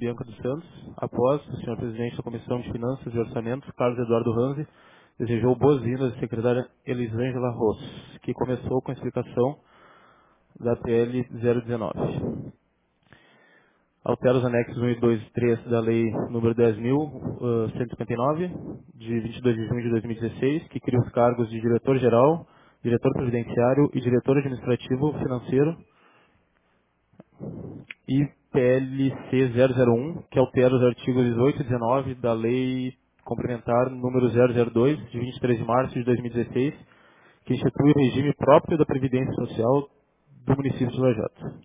Bianca dos Santos. Após, o senhor presidente da Comissão de Finanças e Orçamentos, Carlos Eduardo Ranzi, desejou boas-vindas à secretária Elisângela Ross, que começou com a explicação da PL 019. Altera os anexos 1 e 2 e 3 da Lei número 10.159, de 22 de junho de 2016, que cria os cargos de diretor-geral, diretor previdenciário e diretor administrativo financeiro, e PLC 001, que altera os artigos 18 e 19 da Lei Complementar número 002, de 23 de março de 2016, que institui o regime próprio da Previdência Social do município de Lajeado.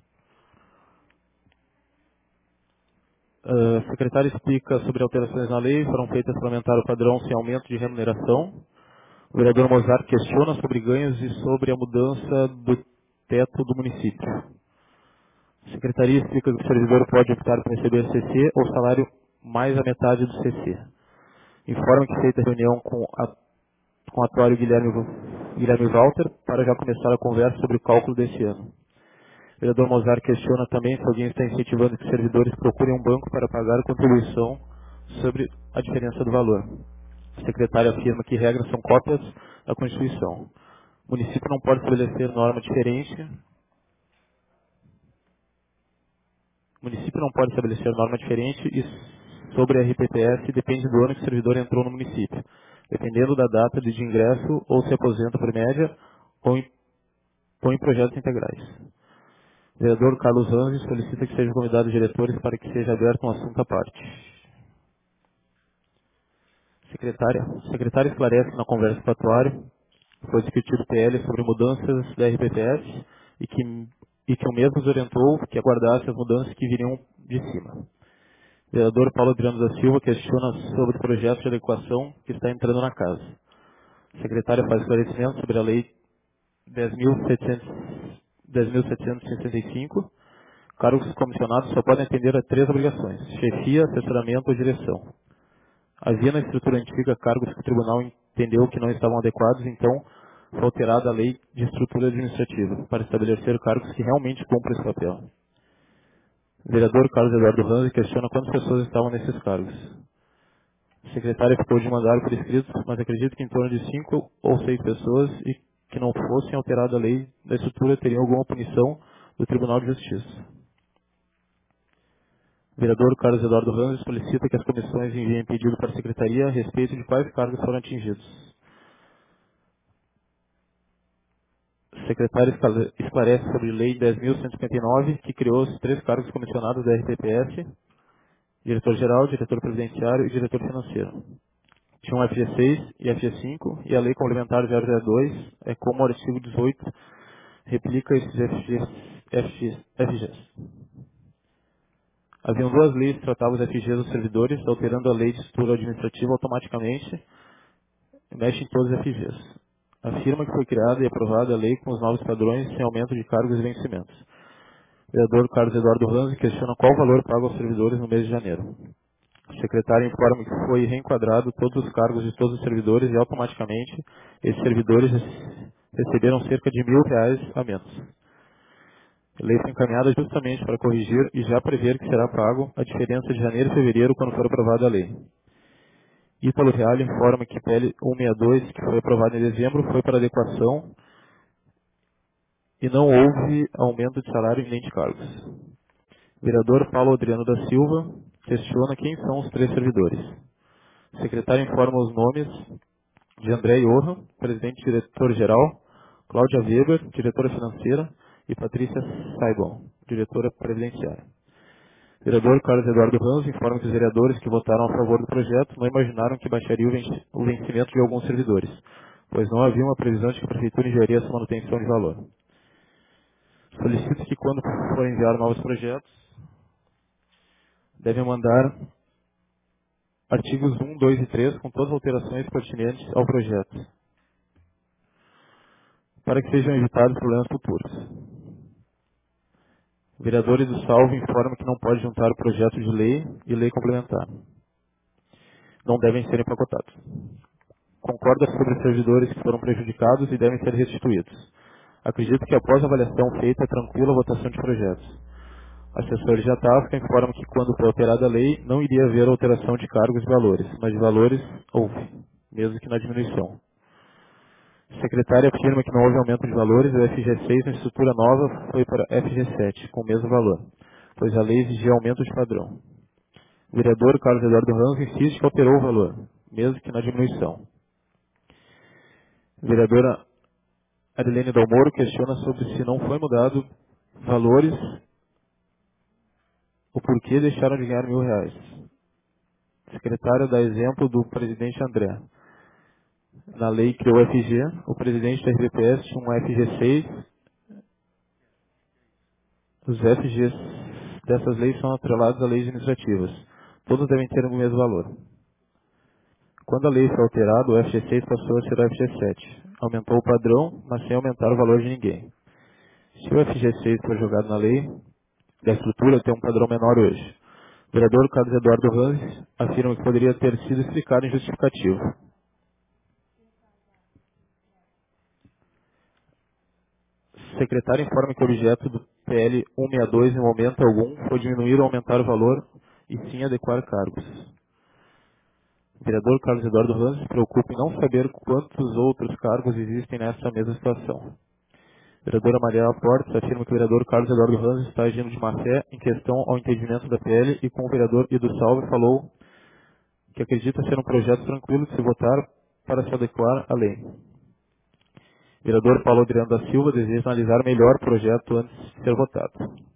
A secretária explica sobre alterações na lei, foram feitas para aumentar o padrão sem aumento de remuneração. O vereador Mozart questiona sobre ganhos e sobre a mudança do teto do município. A secretaria explica que o servidor pode optar por receber CC ou salário mais a metade do CC. Informa que feita a reunião com o atuário Guilherme Walter para já começar a conversa sobre o cálculo deste ano. O vereador Mozart questiona também se alguém está incentivando que os servidores procurem um banco para pagar a contribuição sobre a diferença do valor. A secretária afirma que regras são cópias da Constituição. O município não pode estabelecer norma diferente. O município não pode estabelecer norma diferente e sobre a RPPS depende do ano que o servidor entrou no município, dependendo da data de ingresso ou se aposenta por média ou em projetos integrais. O vereador Carlos Anjos solicita que sejam convidados diretores para que seja aberto um assunto à parte. A secretária esclarece que na conversa com o atuário foi discutido o PL sobre mudanças da RPPS e que o mesmo nos orientou que aguardasse as mudanças que viriam de cima. O vereador Paulo Adriano da Silva questiona sobre o projeto de adequação que está entrando na casa. A secretária faz esclarecimento sobre a Lei 10.765. Cargos comissionados só podem atender a 3 obrigações: chefia, assessoramento ou direção. Havia na estrutura antiga cargos que o tribunal entendeu que não estavam adequados, então foi alterada a lei de estrutura administrativa para estabelecer cargos que realmente cumprem esse papel. O vereador Carlos Eduardo Ranzi questiona quantas pessoas estavam nesses cargos. A secretária ficou de mandar por escrito, mas acredito que em torno de 5 ou 6 pessoas e que não fossem alterada a lei da estrutura teriam alguma punição do Tribunal de Justiça. O vereador Carlos Eduardo Ramos solicita que as comissões enviem pedido para a Secretaria a respeito de quais cargos foram atingidos. A secretária esclarece sobre a Lei 10.159, que criou os 3 cargos comissionados da RPPS, diretor-geral, diretor previdenciário e diretor financeiro. Tinha um FG6 e FG5, e a Lei Complementar 002 é como o artigo 18 replica esses FGs. Haviam 2 leis que tratavam os FGs dos servidores, alterando a lei de estrutura administrativa automaticamente, e mexe em todos os FGs. Afirma que foi criada e aprovada a lei com os novos padrões sem aumento de cargos e vencimentos. O vereador Carlos Eduardo Ranzi questiona qual o valor pago aos servidores no mês de janeiro. O secretário informa que foi reenquadrado todos os cargos de todos os servidores e automaticamente esses servidores receberam cerca de R$ 1.000 a menos. A lei foi encaminhada justamente para corrigir e já prever que será pago a diferença de janeiro e fevereiro quando for aprovada a lei. Ítalo Real informa que PL 162, que foi aprovada em dezembro, foi para adequação e não houve aumento de salário nem de cargos. O vereador Paulo Adriano da Silva questiona quem são os 3 servidores. O secretário informa os nomes de André Iorra, presidente e diretor-geral, Cláudia Weber, diretora financeira, e Patrícia Saigon, diretora previdenciária. O vereador Carlos Eduardo Ramos informa que os vereadores que votaram a favor do projeto não imaginaram que baixaria o vencimento de alguns servidores, pois não havia uma previsão de que a Prefeitura enviaria essa manutenção de valor. Solicito que, quando for enviar novos projetos, devem mandar artigos 1, 2 e 3 com todas as alterações pertinentes ao projeto, para que sejam evitados problemas futuros. Vereadores do Salvo informam que não pode juntar o projeto de lei e lei complementar. Não devem ser empacotados. Concorda sobre os servidores que foram prejudicados e devem ser restituídos. Acredito que após a avaliação feita, é tranquila a votação de projetos. Assessores de Atasca informam que quando foi alterada a lei, não iria haver alteração de cargos e valores, mas de valores houve, mesmo que na diminuição. Secretária afirma que não houve aumento de valores, o FG6 na estrutura nova foi para FG7, com o mesmo valor, pois a lei exigia aumento de padrão. O vereador Carlos Eduardo Ramos insiste que alterou o valor, mesmo que na diminuição. A vereadora Arilene Dalmoro questiona sobre se não foi mudado valores, o porquê deixaram de ganhar R$ 1.000. Secretária dá exemplo do presidente André. Na lei que criou o FG, o presidente da RBPS tinha um FG6. Os FGs dessas leis são atrelados a leis administrativas. Todos devem ter o mesmo valor. Quando a lei foi alterada, o FG6 passou a ser o FG7. Aumentou o padrão, mas sem aumentar o valor de ninguém. Se o FG6 for jogado na lei, da estrutura tem um padrão menor hoje. O vereador Carlos Eduardo Ranz afirma que poderia ter sido explicado em justificativo. O secretário informa que o objeto do PL 162 em momento algum foi diminuir ou aumentar o valor e sim adequar cargos. O vereador Carlos Eduardo Ranz se preocupa em não saber quantos outros cargos existem nessa mesma situação. A vereadora Maria Portes afirma que o vereador Carlos Eduardo Ranz está agindo de má fé em questão ao entendimento da PL e com o vereador Ido Salve falou que acredita ser um projeto tranquilo de se votar para se adequar à lei. O vereador Paulo Adriano da Silva deseja analisar melhor o projeto antes de ser votado.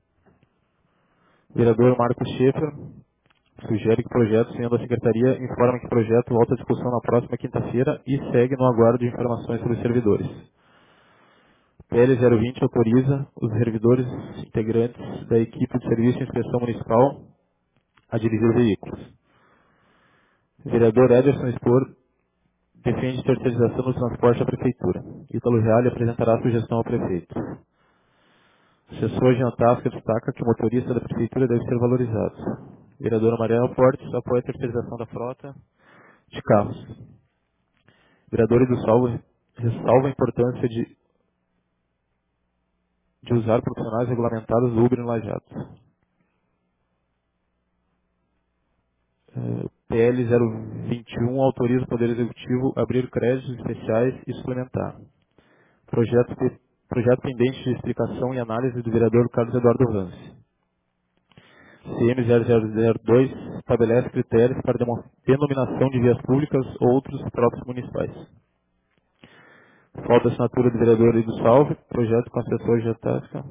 O vereador Marcos Schaefer sugere que o projeto, sendo a secretaria, informa que o projeto volta à discussão na próxima quinta-feira e segue no aguardo de informações sobre os servidores. PL 020 autoriza os servidores integrantes da equipe de serviço de inspeção municipal a dirigir os veículos. O vereador Ederson Spor defende terceirização do transporte à prefeitura. Ítalo Reale apresentará a sugestão ao prefeito. O assessor Jean Tasca destaca que o motorista da prefeitura deve ser valorizado. A vereadora Mariela Fortes apoia a terceirização da frota de carros. O vereador do Salvo ressalva a importância de usar profissionais regulamentados do Uber no Lajeado. PL 021 autoriza o Poder Executivo a abrir créditos especiais e suplementar. Projeto pendente de explicação e análise do vereador Carlos Eduardo Vance. CM 0002 estabelece critérios para denominação de vias públicas ou outros próprios municipais. Falta assinatura do vereador Ido Salve, projeto com assessor de Tasca.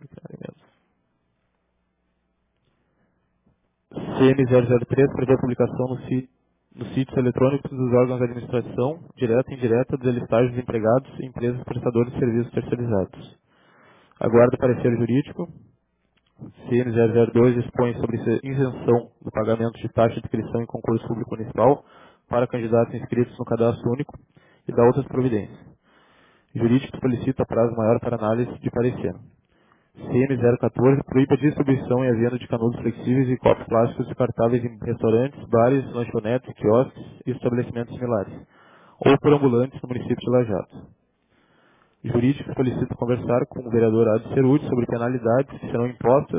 CM 003 prevê a publicação nos sítios eletrônicos dos órgãos de administração, direta e indireta, dos listagens dos empregados e empresas prestadoras de serviços terceirizados. Aguarda parecer jurídico. CM 002 expõe sobre isenção do pagamento de taxa de inscrição em concurso público municipal para candidatos inscritos no cadastro único e dá outras providências. Jurídico solicita prazo maior para análise de parecer. CM 014 proíbe a distribuição e a venda de canudos flexíveis e copos plásticos descartáveis em restaurantes, bares, lanchonetes, quiosques e estabelecimentos similares, ou por ambulantes no município de Lajato. Jurídico solicita conversar com o vereador Adi Ceruti sobre penalidades que serão impostas.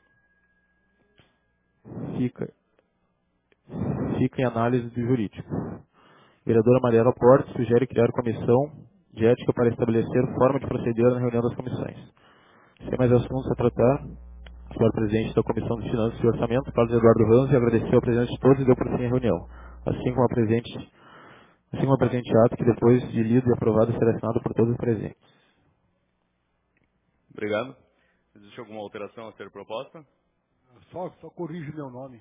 Fica em análise do jurídico. Vereadora Mariela Portes sugere criar comissão de ética para estabelecer forma de proceder na reunião das comissões. Sem mais assuntos a tratar, o senhor presidente da Comissão de Finanças e Orçamento, Carlos Eduardo Ranz, agradeceu a presença de todos e deu por fim a reunião, assim como a presente ato que depois de lido e aprovado será assinado por todos os presentes. Obrigado. Existe alguma alteração a ser proposta? Só corrige meu nome.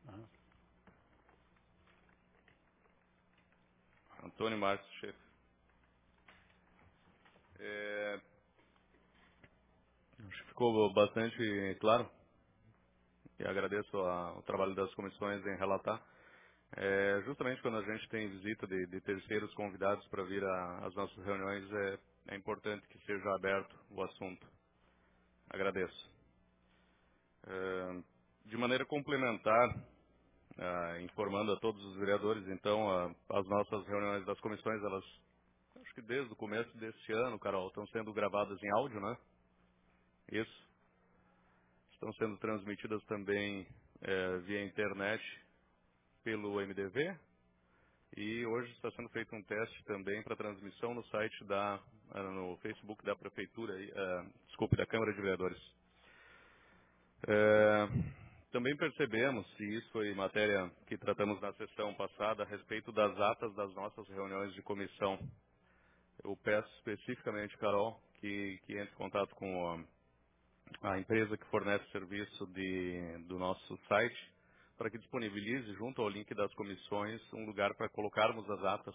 Antônio Marcos, chefe. Acho que ficou bastante claro e agradeço o trabalho das comissões em relatar. Justamente quando a gente tem visita de terceiros convidados para vir às nossas reuniões, é importante que seja aberto o assunto. Agradeço. De maneira complementar, informando a todos os vereadores, então, as nossas reuniões das comissões, elas, acho que desde o começo deste ano, Carol, estão sendo gravadas em áudio, né? Isso. estão sendo transmitidas também via internet pelo MDV e hoje está sendo feito um teste também para transmissão no site no Facebook da Prefeitura, desculpe, da Câmara de Vereadores. Também percebemos, e isso foi matéria que tratamos na sessão passada, a respeito das atas das nossas reuniões de comissão. Eu peço especificamente, Carol, que entre em contato com a empresa que fornece o serviço do nosso site, para que disponibilize, junto ao link das comissões, um lugar para colocarmos as atas.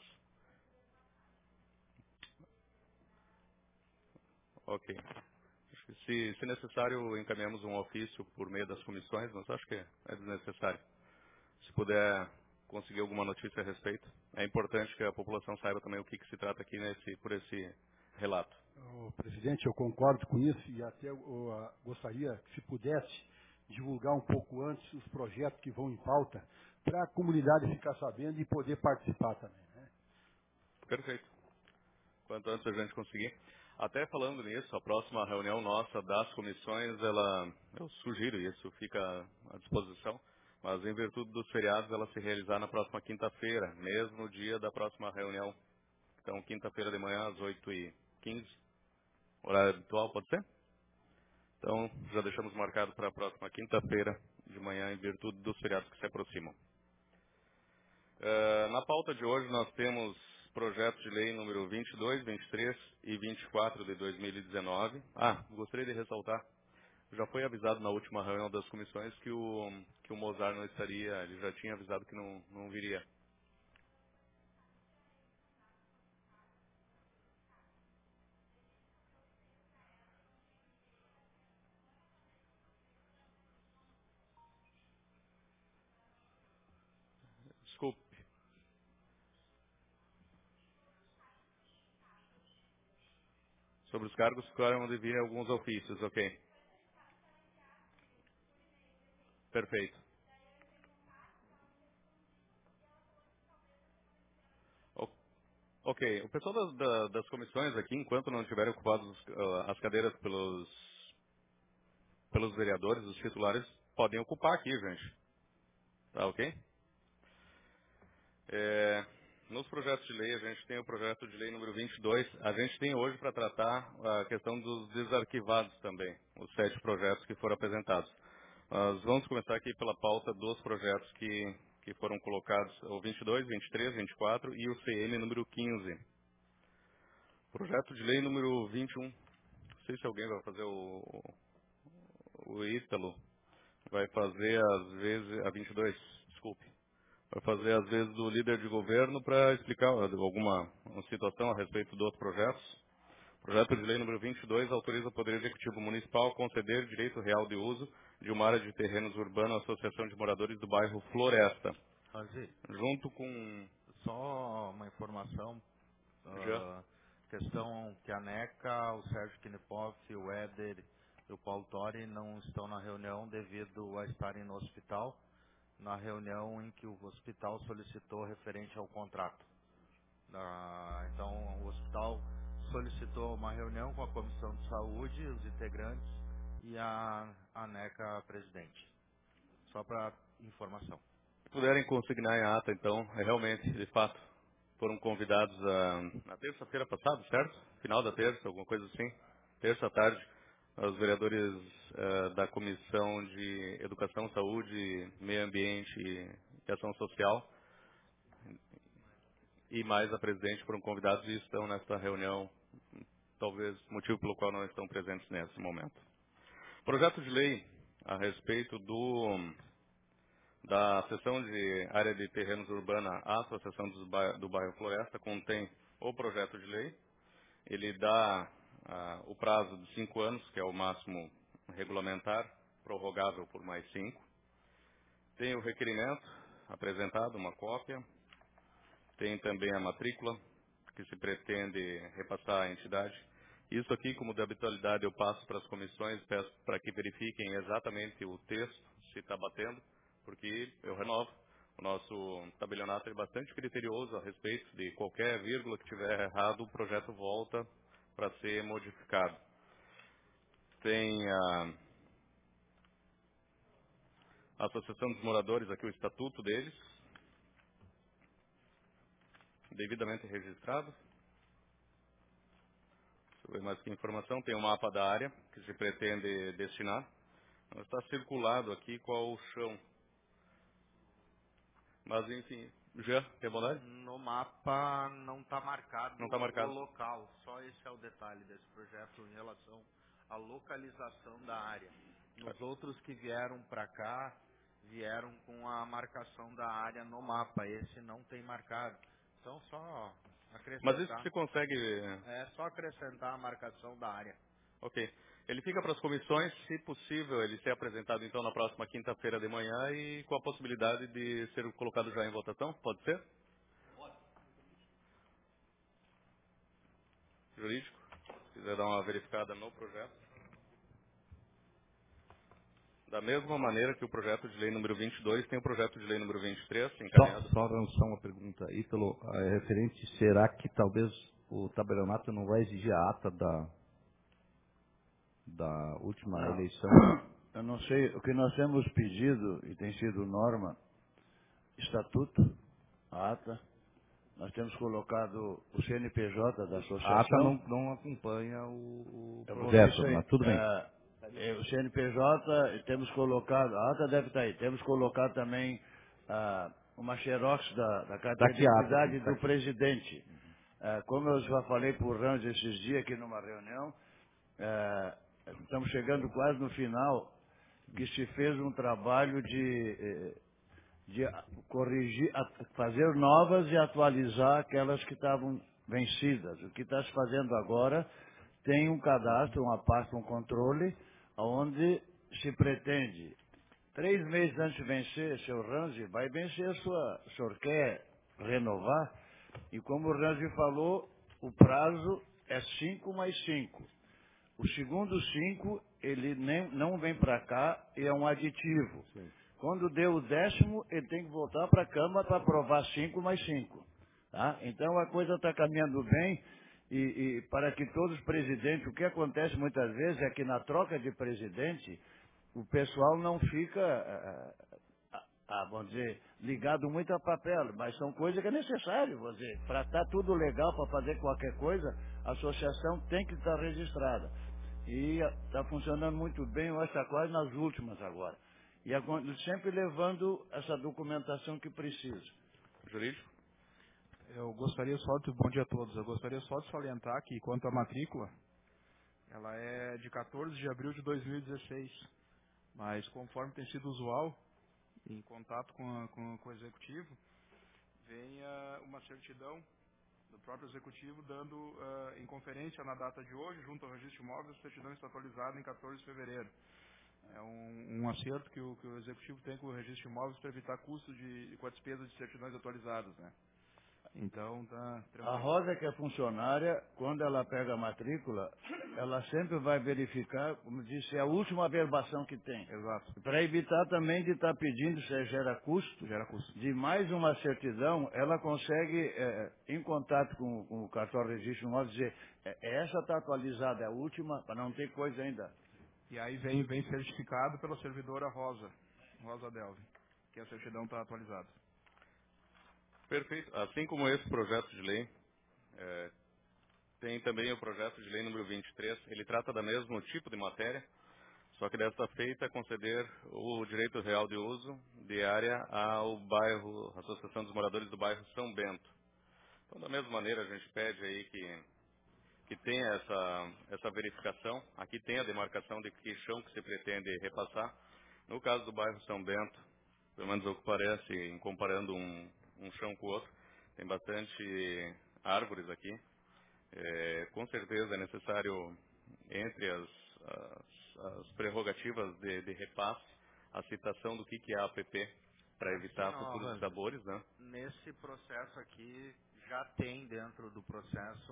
Ok. Acho que se necessário, encaminhamos um ofício por meio das comissões, mas acho que é desnecessário. Se puder conseguir alguma notícia a respeito. É importante que a população saiba também o que se trata aqui por esse relato. Presidente, eu concordo com isso e até gostaria que se pudesse divulgar um pouco antes os projetos que vão em pauta para a comunidade ficar sabendo e poder participar também. Né? Perfeito. Quanto antes a gente conseguir. Até falando nisso, a próxima reunião nossa das comissões, eu sugiro isso, fica à disposição, mas em virtude dos feriados, ela se realizar na próxima quinta-feira, mesmo dia da próxima reunião. Então, quinta-feira de manhã, às 8h15, horário habitual, pode ser? Então, já deixamos marcado para a próxima quinta-feira de manhã, em virtude dos feriados que se aproximam. Na pauta de hoje, nós temos projeto de lei número 22, 23 e 24 de 2019. Gostaria de ressaltar, já foi avisado na última reunião das comissões que o Mozart não estaria, ele já tinha avisado que não viria. Desculpe, sobre os cargos ficaram de vir alguns ofícios, ok. Perfeito. O- Ok, o pessoal das comissões aqui, enquanto não tiverem ocupado as cadeiras pelos vereadores, os titulares, podem ocupar aqui, gente. Tá ok? Nos projetos de lei, a gente tem o projeto de lei número 22. A gente tem hoje para tratar a questão dos desarquivados também, os 7 projetos que foram apresentados. Nós vamos começar aqui pela pauta dos projetos que foram colocados, o 22, 23, 24 e o CM número 15. Projeto de lei número 21. Não sei se alguém vai fazer o Ítalo. Vai fazer às vezes a 22, desculpe. Vai fazer às vezes o líder de governo para explicar alguma situação a respeito dos projetos. Projeto de lei número 22 autoriza o Poder Executivo Municipal a conceder direito real de uso de uma área de terrenos urbanos à Associação de Moradores do Bairro Floresta. Fazer Junto com... só uma informação, Já? questão que a NECA, o Sérgio Knipoff, o Éder e o Paulo Tori não estão na reunião devido a estarem no hospital, na reunião em que o hospital solicitou referente ao contrato. Então, o hospital solicitou uma reunião com a Comissão de Saúde, os integrantes e a NECA presidente. Só para informação. Se puderem consignar em ata, então, realmente, de fato, foram convidados na terça-feira passada, certo? Final da terça, alguma coisa assim. Terça à tarde, os vereadores da Comissão de Educação, Saúde, Meio Ambiente e Ação Social e mais a presidente foram convidados e estão nesta reunião, talvez motivo pelo qual não estão presentes nesse momento. Projeto de lei a respeito da seção de área de terrenos urbana à Associação do Bairro Floresta contém o projeto de lei. Ele dá o prazo de 5 anos, que é o máximo regulamentar, prorrogável por mais 5. Tem o requerimento apresentado, uma cópia. Tem também a matrícula, que se pretende repassar à entidade. Isso aqui, como de habitualidade, eu passo para as comissões, peço para que verifiquem exatamente o texto, se está batendo, porque eu renovo. O nosso tabelionato é bastante criterioso a respeito de qualquer vírgula que tiver errado, o projeto volta para ser modificado. Tem A Associação dos Moradores, aqui o estatuto deles, devidamente registrado. Deixa eu ver mais que informação. Tem o mapa da área que se pretende destinar. Está circulado aqui qual o chão. Mas, enfim, já, tem bondade? No mapa não está marcado Não está o marcado. local, só esse é o detalhe desse projeto em relação à localização da área. Nos outros que vieram para cá, vieram com a marcação da área no mapa, esse não tem marcado. Então só Mas isso acrescentar, se consegue... é só acrescentar a marcação da área. Ok. Ele fica para as comissões, se possível, ele ser apresentado então na próxima quinta-feira de manhã e com a possibilidade de ser colocado já em votação, pode ser? Jurídico, se quiser dar uma verificada no projeto. Da mesma maneira que o projeto de lei número 22 tem o projeto de lei número 23 encaminhado. Só uma pergunta, Ítalo, referente, será que talvez o tabelionato não vai exigir a ata da última Não, eleição? eu não sei. O que nós temos pedido, e tem sido norma, estatuto, a ata. Nós temos colocado o CNPJ da A ata associação. não acompanha o Eu vou ver projeto, isso aí. mas tudo bem. O CNPJ, temos colocado, a ata deve estar aí, temos colocado também uma xerox da Está carteira de aqui a ata, sim, identidade está do aqui. presidente. Como eu já falei por Range esses dias aqui numa reunião, estamos chegando quase no final, que se fez um trabalho de corrigir, fazer novas e atualizar aquelas que estavam vencidas. O que está se fazendo agora tem um cadastro, uma pasta, um controle, onde se pretende, 3 meses antes de vencer, seu Ranzi, vai vencer o senhor quer renovar, e como o Ranzi falou, o prazo é 5 mais 5. O segundo 5 ele não vem para cá e é um aditivo. Sim. Quando deu o 10º, ele tem que voltar para a Câmara para aprovar 5 mais 5. Tá? Então a coisa está caminhando bem e para que todos os presidentes, o que acontece muitas vezes é que na troca de presidente, o pessoal não fica, vamos dizer, ligado muito a papel, mas são coisas que é necessário, vamos dizer, para estar tudo legal, para fazer qualquer coisa, a associação tem que estar registrada. E está funcionando muito bem, eu acho que está quase nas últimas agora. E sempre levando essa documentação que precisa. Jurídico? Eu gostaria só de, bom dia a todos, eu gostaria só de salientar que quanto à matrícula, ela é de 14 de abril de 2016, mas conforme tem sido usual, em contato com o executivo, vem uma certidão do próprio executivo dando em conferência na data de hoje, junto ao registro de imóveis, a certidão está atualizada em 14 de fevereiro. É um acerto que o executivo tem com o registro de imóveis para evitar custos com a despesa de certidões atualizadas, né? Então, tá A tranquilo. Rosa, que é funcionária, quando ela pega a matrícula, ela sempre vai verificar, como disse, é a última averbação que tem. Exato. Para evitar também de estar pedindo, se gera custo, Gera custo. de mais uma certidão, ela consegue, em contato com o cartório de registro imóvel, dizer, essa está atualizada, é a última, para não ter coisa ainda. E aí vem certificado pela servidora Rosa Delvin, que a certidão está atualizada. Perfeito. Assim como esse projeto de lei, tem também o projeto de lei número 23. Ele trata da mesmo tipo de matéria, só que desta feita conceder o direito real de uso de área ao bairro, Associação dos Moradores do bairro São Bento. Então, da mesma maneira, a gente pede aí que tenha essa verificação. Aqui tem a demarcação de que chão que se pretende repassar. No caso do bairro São Bento, pelo menos o que parece, em comparando um chão com o outro, tem bastante árvores aqui. Com certeza é necessário, entre as prerrogativas de repasse, a citação do que é a APP, para Assim, evitar ó, futuros Ranzi, desabores, né? nesse processo aqui já tem dentro do processo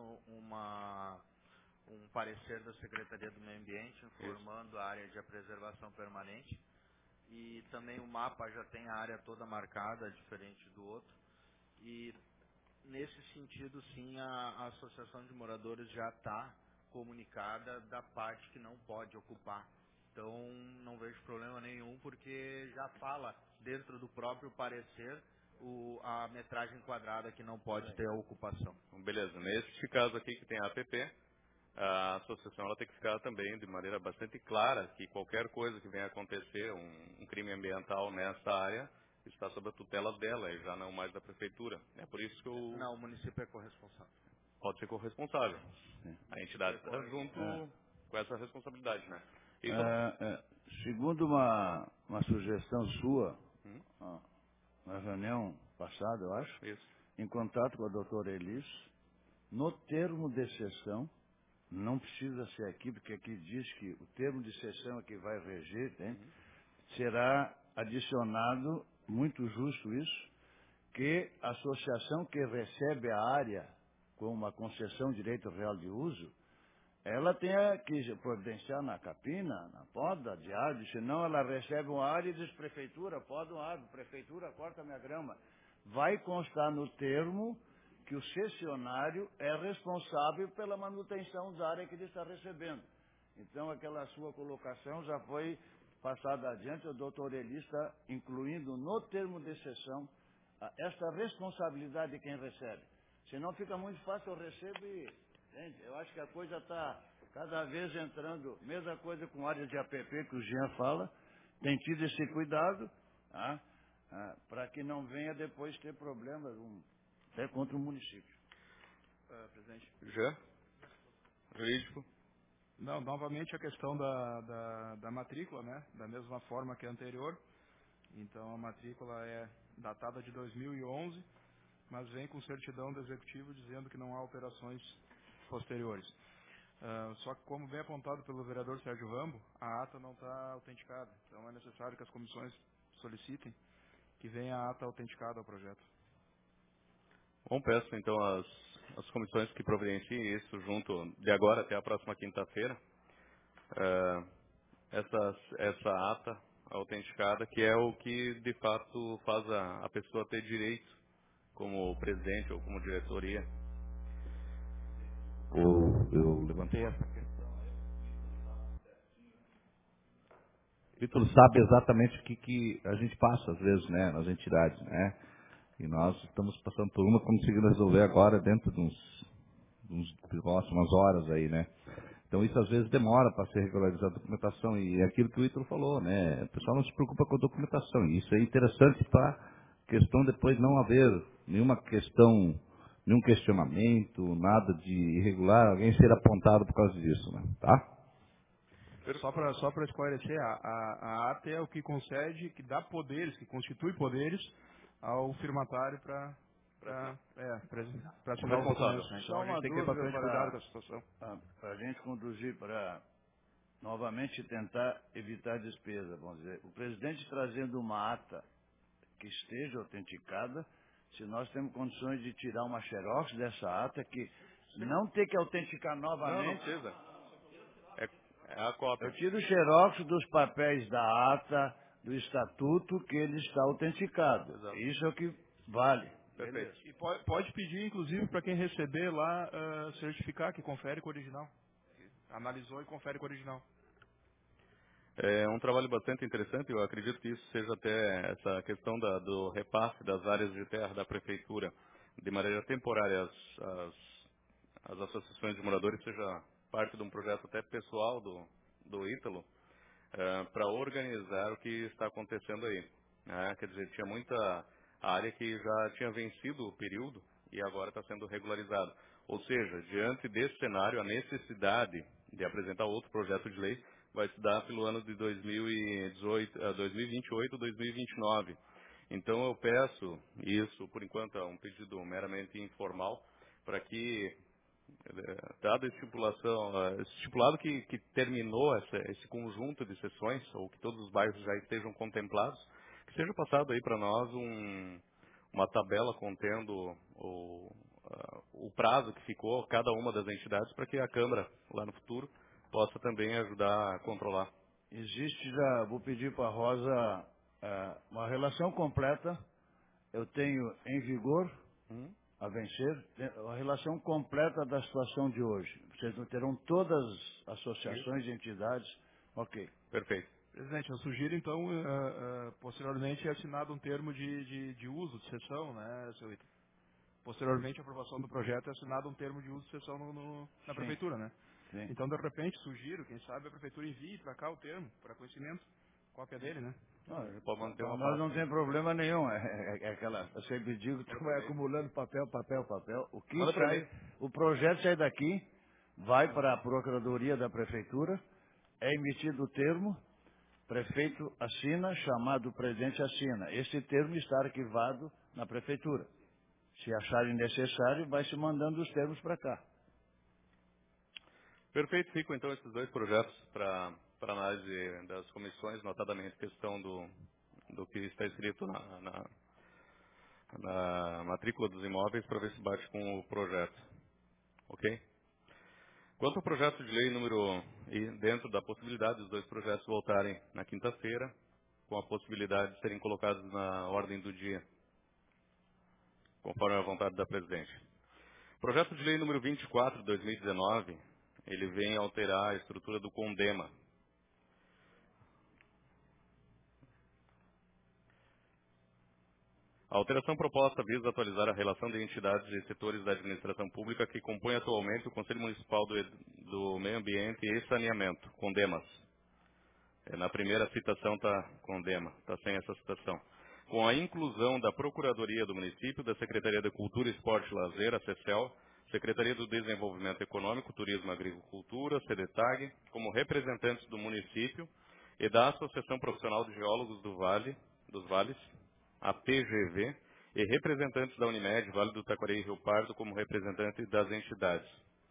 um parecer da Secretaria do Meio Ambiente Isso. informando a área de preservação permanente e também o mapa já tem a área toda marcada, diferente do outro. E nesse sentido, sim, a Associação de Moradores já está comunicada da parte que não pode ocupar. Então, não vejo problema nenhum, porque já fala dentro do próprio parecer a metragem quadrada que não pode ter a ocupação. Beleza. Neste caso aqui que tem a APP, a associação ela tem que ficar também de maneira bastante clara que qualquer coisa que venha a acontecer, um crime ambiental nessa área, está sob a tutela dela e já não mais da prefeitura. É por isso que Não, o município é corresponsável. pode ser corresponsável. A entidade está junto É. com essa responsabilidade, né? Segundo uma sugestão sua, Hum? na reunião passada, eu acho, Isso. em contato com a doutora Elis, no termo de sessão, não precisa ser aqui, porque aqui diz que o termo de sessão é que vai reger, tem, será adicionado, muito justo isso, que a associação que recebe a área com uma concessão de direito real de uso, ela tenha que providenciar na capina, na poda de árvore, senão ela recebe uma área e diz, prefeitura, poda uma árvore, prefeitura, corta minha grama. Vai constar no termo que o cessionário é responsável pela manutenção da área que ele está recebendo. Então, aquela sua colocação já foi passada adiante, o doutor Eli está incluindo no termo de cessão esta responsabilidade de quem recebe. Senão fica muito fácil, eu recebo e... Entende? Eu acho que a coisa está cada vez entrando, mesma coisa com áreas de APP que o Jean fala, tem tido esse cuidado, para que não venha depois ter problemas até contra o município. Presidente. Já? Jurídico? Não, novamente a questão da matrícula, né? Da mesma forma que a anterior. Então a matrícula é datada de 2011, mas vem com certidão do executivo dizendo que não há alterações posteriores. Só que, como bem apontado pelo vereador Sérgio Rambo, a ata não está autenticada. Então é necessário que as comissões solicitem que venha a ata autenticada ao projeto. Bom, peço então as comissões que providenciem isso junto de agora até a próxima quinta-feira. Essa ata autenticada, que é o que de fato faz a pessoa ter direito como presidente ou como diretoria. Eu levantei essa questão. O Vitor sabe exatamente o que a gente passa, às vezes, né, nas entidades, né? E nós estamos passando por uma, conseguindo resolver agora dentro de uns próximas horas aí, né? Então isso às vezes demora para ser regularizada a documentação e é aquilo que o Ítalo falou, né? O pessoal não se preocupa com a documentação e isso é interessante para a questão depois não haver nenhuma questão, nenhum questionamento, nada de irregular, alguém ser apontado por causa disso, né? Tá? Só para esclarecer, a ata é o que concede, que dá poderes, que constitui poderes ao firmatário para assinar os documentos. Né? Então Só a gente uma tem que ter dúvida bastante cuidado com a situação. para a gente conduzir para novamente tentar evitar despesa, vamos dizer. O presidente trazendo uma ata que esteja autenticada, se nós temos condições de tirar uma xerox dessa ata, que não ter que autenticar Não novamente. precisa. É a cópia. Eu tiro o xerox dos papéis da ata, do estatuto, que ele está autenticado. Exato. Isso é o que vale. Perfeito. Beleza. E pode pedir, inclusive, para quem receber lá, certificar que confere com o original. Analisou e confere com o original. É um trabalho bastante interessante, eu acredito que isso seja até essa questão do repasse das áreas de terra da prefeitura de maneira temporária às associações de moradores, seja parte de um projeto até pessoal do Ítalo, para organizar o que está acontecendo aí. Né? Quer dizer, tinha muita área que já tinha vencido o período e agora está sendo regularizado. Ou seja, diante desse cenário, a necessidade de apresentar outro projeto de lei vai se dar pelo ano de 2028, 2029. Então eu peço, isso por enquanto é um pedido meramente informal, para que, dada a estipulado que terminou esse conjunto de sessões, ou que todos os bairros já estejam contemplados, que seja passado aí para nós uma tabela contendo o prazo que ficou cada uma das entidades para que a Câmara, lá no futuro, possa também ajudar a controlar. Existe já, vou pedir para a Rosa uma relação completa. Eu tenho em vigor, a vencer, a relação completa da situação de hoje. Vocês terão todas as associações e entidades Ok. Perfeito. Presidente, eu sugiro, então, posteriormente, assinado um termo de uso de sessão, né, seu Ita? Posteriormente, a aprovação do projeto é assinado um termo de uso de sessão na Sim, Prefeitura, né? sim. Então, de repente, sugiro, quem sabe, a Prefeitura envie para cá o termo, para conhecimento, cópia dele, né? Pode manter Para uma nós pasta. não tem problema nenhum. É aquela, eu sempre digo, tu vai acumulando papel, papel, papel. O que Manda para mim. sai, o projeto sai daqui, vai para a Procuradoria da Prefeitura, é emitido o termo, prefeito assina, chamado presidente assina. Esse termo está arquivado na Prefeitura. Se acharem necessário, vai se mandando os termos para cá. Perfeito, ficam então esses dois projetos para análise das comissões, notadamente a questão do que está escrito na matrícula dos imóveis, para ver se bate com o projeto. Ok? Quanto ao projeto de lei número, e dentro da possibilidade dos dois projetos voltarem na quinta-feira, com a possibilidade de serem colocados na ordem do dia, conforme a vontade da presidente. Projeto de lei número 24 de 2019, ele vem alterar a estrutura do CONDEMA. A alteração proposta visa atualizar a relação de entidades e setores da administração pública que compõem atualmente o Conselho Municipal do Meio Ambiente e Saneamento, CONDEMAS. Na primeira citação está CONDEMA, está sem essa citação. Com a inclusão da Procuradoria do Município, da Secretaria de Cultura, Esporte e Lazer, a CECEL, Secretaria do Desenvolvimento Econômico, Turismo e Agricultura, CDTAG, como representantes do município e da Associação Profissional de Geólogos dos Vales, a PGV, e representantes da Unimed, Vale do Taquari e Rio Pardo, como representantes das entidades.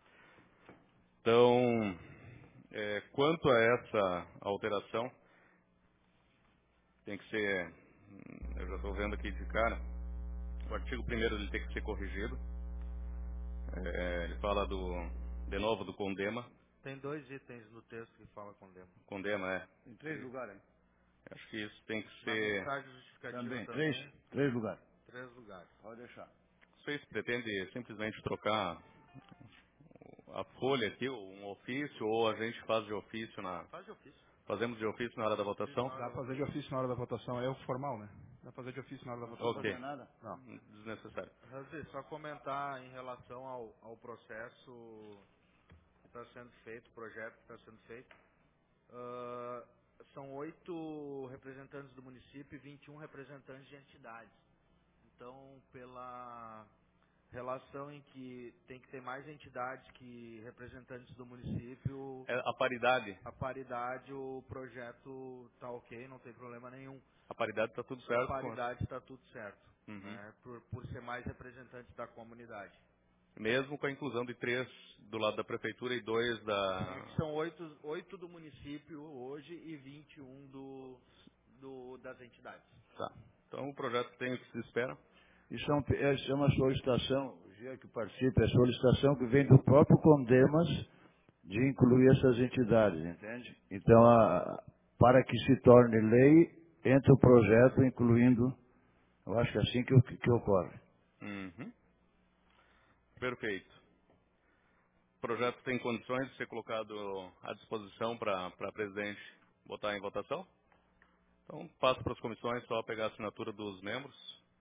Então, quanto a essa alteração, tem que ser, eu já estou vendo aqui de cara, o artigo 1º ele tem que ser corrigido. Ele fala de novo do CONDEMA. Tem dois itens no texto que fala condema. CONDEMA Em 3 lugares, hein? acho que isso tem que Na ser, mensagem justificativa Também. também, 3 lugares. 3 lugares. Pode deixar. vocês pretendem simplesmente trocar a folha aqui, um ofício, ou a gente faz de ofício Faz de ofício. fazemos de ofício na hora da Ofício votação? na hora Dá da para fazer de votação. ofício na hora da votação, é o formal, né? Dá para fazer de ofício na hora da Não precisa votação. Ok, fazer nada? Não. desnecessário. Razi, só comentar em relação ao processo que está sendo feito, o projeto que está sendo feito. Ah, são 8 representantes do município e 21 representantes de entidades. Então, pela relação em que tem que ter mais entidades que representantes do município, A paridade a paridade, o projeto está ok, não tem problema nenhum. está tudo A certo com... paridade está tudo certo, Uhum. né, por ser mais representantes da comunidade. Mesmo com a inclusão de 3 do lado da prefeitura e 2 Sim, que são 8 do município hoje e 21 das entidades. Tá. Então o projeto tem o que se espera. Isso é uma solicitação, o dia que participa, é solicitação que vem do próprio Condemas de incluir essas entidades, entende? Então, para que se torne lei, entra o projeto incluindo, eu acho que é assim que ocorre. Uhum. Perfeito. O projeto tem condições de ser colocado à disposição para a presidente botar em votação? Então, passo para as comissões, só pegar a assinatura dos membros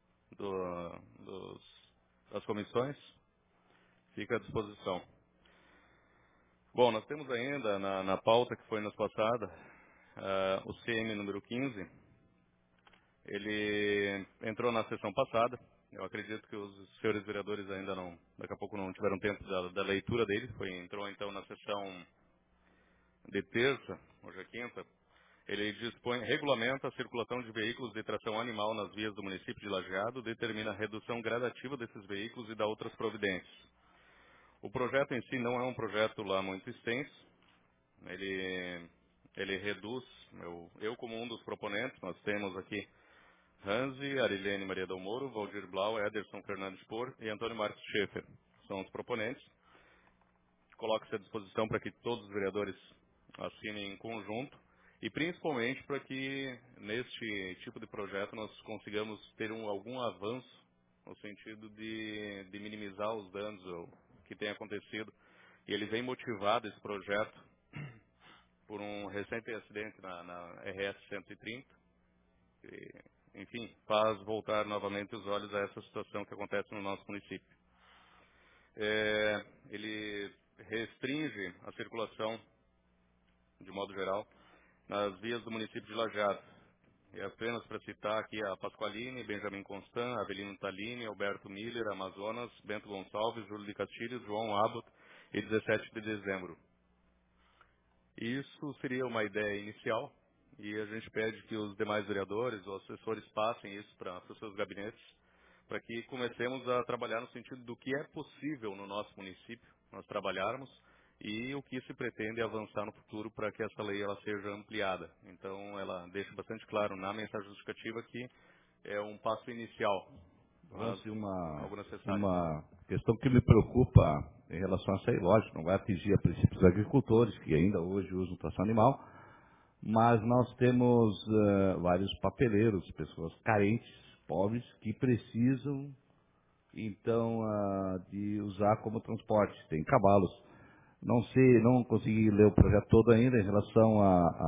das comissões. Fica à disposição. Bom, nós temos ainda na pauta que foi nos passada, o CM número 15. Ele entrou na sessão passada. Eu acredito que os senhores vereadores ainda não, daqui a pouco não tiveram tempo da leitura dele. Entrou então na sessão de terça, hoje é quinta. Ele regulamenta a circulação de veículos de tração animal nas vias do município de Lajeado, determina a redução gradativa desses veículos e dá outras providências. O projeto em si não é um projeto lá muito extenso. Ele reduz, eu como um dos proponentes, nós temos aqui Hanzi, Arilene Maria Del Moro, Valdir Blau, Ederson Fernandes Por e Antônio Marcos Schaefer. São os proponentes. Coloca-se à disposição para que todos os vereadores assinem em conjunto e principalmente para que neste tipo de projeto nós consigamos ter algum avanço no sentido de minimizar os danos que tem acontecido. E ele vem motivado, esse projeto, por um recente acidente na RS 130, que, enfim, faz voltar novamente os olhos a essa situação que acontece no nosso município. Ele restringe a circulação, de modo geral, nas vias do município de Lajeado. E apenas para citar aqui a Pasqualini, Benjamin Constant, Avelino Talini, Alberto Miller, Amazonas, Bento Gonçalves, Júlio de Castilhos, João Abbott e 17 de dezembro. Isso seria uma ideia inicial e a gente pede que os demais vereadores ou assessores passem isso para os seus gabinetes, para que comecemos a trabalhar no sentido do que é possível no nosso município nós trabalharmos e o que se pretende avançar no futuro para que essa lei ela seja ampliada. Então, ela deixa bastante claro na mensagem justificativa que é um passo inicial, mas Lance algo necessário. uma questão que me preocupa em relação a essa aí, lógico, não vai atingir a princípios dos agricultores, que ainda hoje usam tração animal, mas nós temos vários papeleiros, pessoas carentes, pobres, que precisam, então, de usar como transporte. Tem cavalos. Não sei, não consegui ler o projeto todo ainda em relação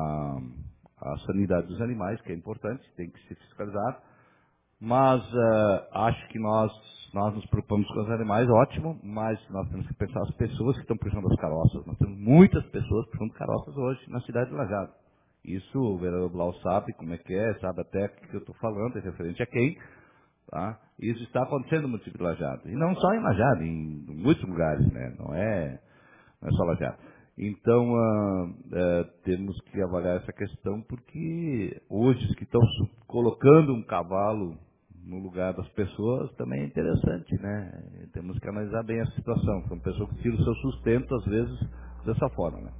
à sanidade dos animais, que é importante, tem que ser fiscalizado. Mas acho que nós nos preocupamos com os animais, ótimo, mas nós temos que pensar as pessoas que estão puxando as carroças. Nós temos muitas pessoas puxando carroças hoje na cidade de Lajeado. Isso o vereador Blau sabe como é que é, sabe até o que eu estou falando, é referente a quem. Tá? Isso está acontecendo no município de Lajeado. E não só em Lajeado, em muitos lugares, né? Não é só Lajeado. Então, temos que avaliar essa questão, porque hoje os que estão colocando um cavalo no lugar das pessoas também é interessante, né? Temos que analisar bem a situação. São pessoas que tiram o seu sustento, às vezes, dessa forma, né?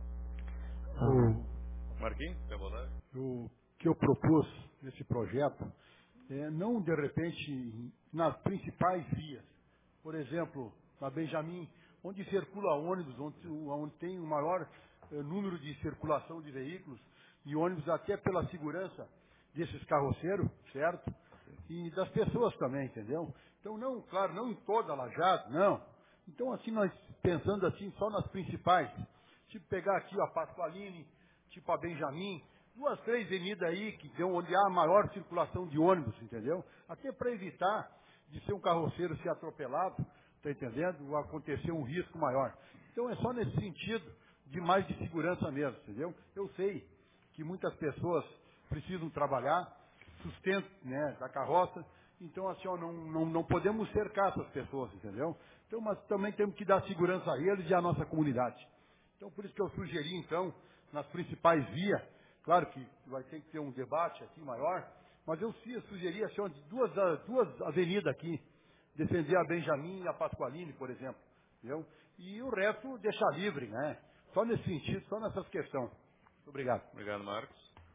Marquinhos, quer botar? O que eu propus nesse projeto é não, de repente, nas principais vias. Por exemplo, na Benjamin, onde circula ônibus, onde tem o maior número de circulação de veículos, e ônibus até pela segurança desses carroceiros, certo? E das pessoas também, entendeu? Então, não, claro, não em toda a Lajeado, não. Então, assim, nós pensando assim, só nas principais, tipo pegar aqui a Pasqualini, tipo a Benjamin, 2, 3 avenidas aí, onde há maior circulação de ônibus, entendeu? Até para evitar de ser um carroceiro ser atropelado, está entendendo? Ou acontecer um risco maior. Então é só nesse sentido de mais de segurança mesmo, entendeu? Eu sei que muitas pessoas precisam trabalhar, sustento, né, da carroça, então assim, ó, não podemos cercar essas pessoas, entendeu? Então, mas também temos que dar segurança a eles e à nossa comunidade. Então, por isso que eu sugeri, então, nas principais vias, claro que vai ter que ter um debate aqui maior, mas eu sugeri assim, ó, de duas avenidas aqui, defender a Benjamin e a Pasqualini, por exemplo, entendeu? E o resto deixar livre, né? Só nesse sentido, só nessas questões. Muito obrigado. Obrigado, Marcos.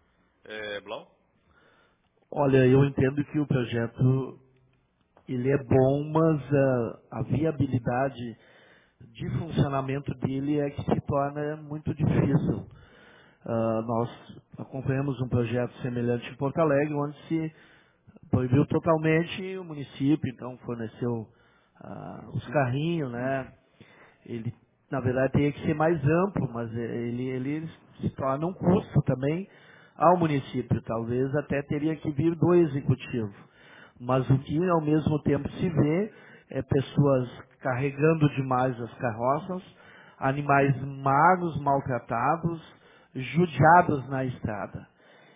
Blau? Olha, eu entendo que o projeto ele é bom, mas a viabilidade de funcionamento dele é que se torna muito difícil. Nós acompanhamos um projeto semelhante em Porto Alegre, onde se proibiu totalmente o município, então forneceu os carrinhos, né? Ele, na verdade, teria que ser mais amplo, mas ele se torna um custo também ao município. Talvez até teria que vir do executivo. Mas o que ao mesmo tempo se vê é pessoas carregando demais as carroças, animais magros, maltratados, judiados na estrada.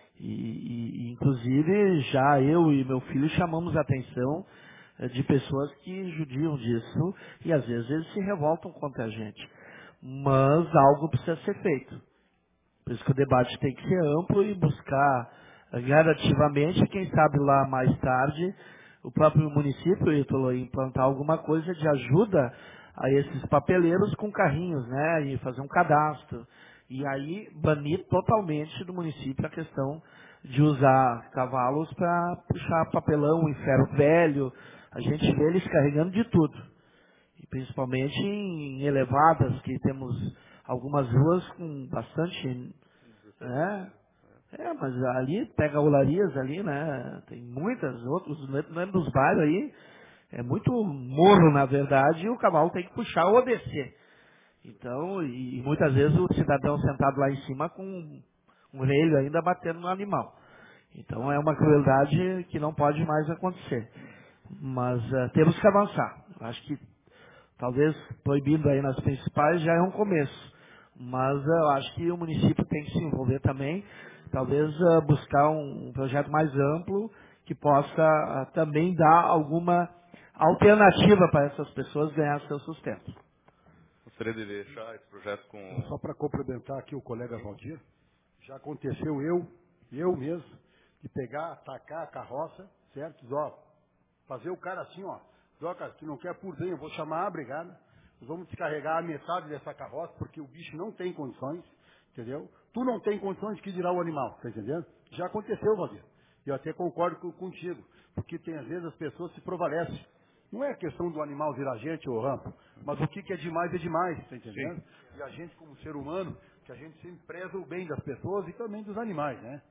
Inclusive, já eu e meu filho chamamos a atenção de pessoas que judiam disso e às vezes eles se revoltam contra a gente. Mas algo precisa ser feito. Por isso que o debate tem que ser amplo e buscar gradativamente, quem sabe lá mais tarde, o próprio município implantar alguma coisa de ajuda a esses papeleiros com carrinhos, né, e fazer um cadastro. E aí banir totalmente do município a questão de usar cavalos para puxar papelão em ferro velho. A gente vê eles carregando de tudo. E principalmente em elevadas, que temos algumas ruas com bastante... mas ali pega olarias ali, né? Tem muitas outras, dentro dos bairros aí, é muito morro, na verdade, e o cavalo tem que puxar ou descer. Então, e muitas vezes o cidadão sentado lá em cima com um relho ainda batendo no animal. Então é uma crueldade que não pode mais acontecer. Mas temos que avançar. Acho que talvez proibindo aí nas principais já é um começo. Mas eu acho que o município tem que se envolver também, talvez buscar um projeto mais amplo que possa também dar alguma alternativa para essas pessoas ganhar seu sustento. Gostaria de deixar esse projeto Então, com... só para complementar aqui o colega Valdir, já aconteceu eu mesmo, de pegar, atacar a carroça, certo? Diz, ó, fazer o cara assim, ó, cara, tu não quer por dentro, eu vou chamar a brigada, nós vamos descarregar a metade dessa carroça, porque o bicho não tem condições, entendeu? Tu não tem condições de que dirá o animal, tá entendendo? Já aconteceu, Valdir. E eu até concordo contigo, porque tem às vezes as pessoas se prevalecem. Não é questão do animal virar gente ou rampo, mas o que é demais, tá Sim. entendendo? E a gente, como ser humano, que a gente sempre preza o bem das pessoas e também dos animais, né?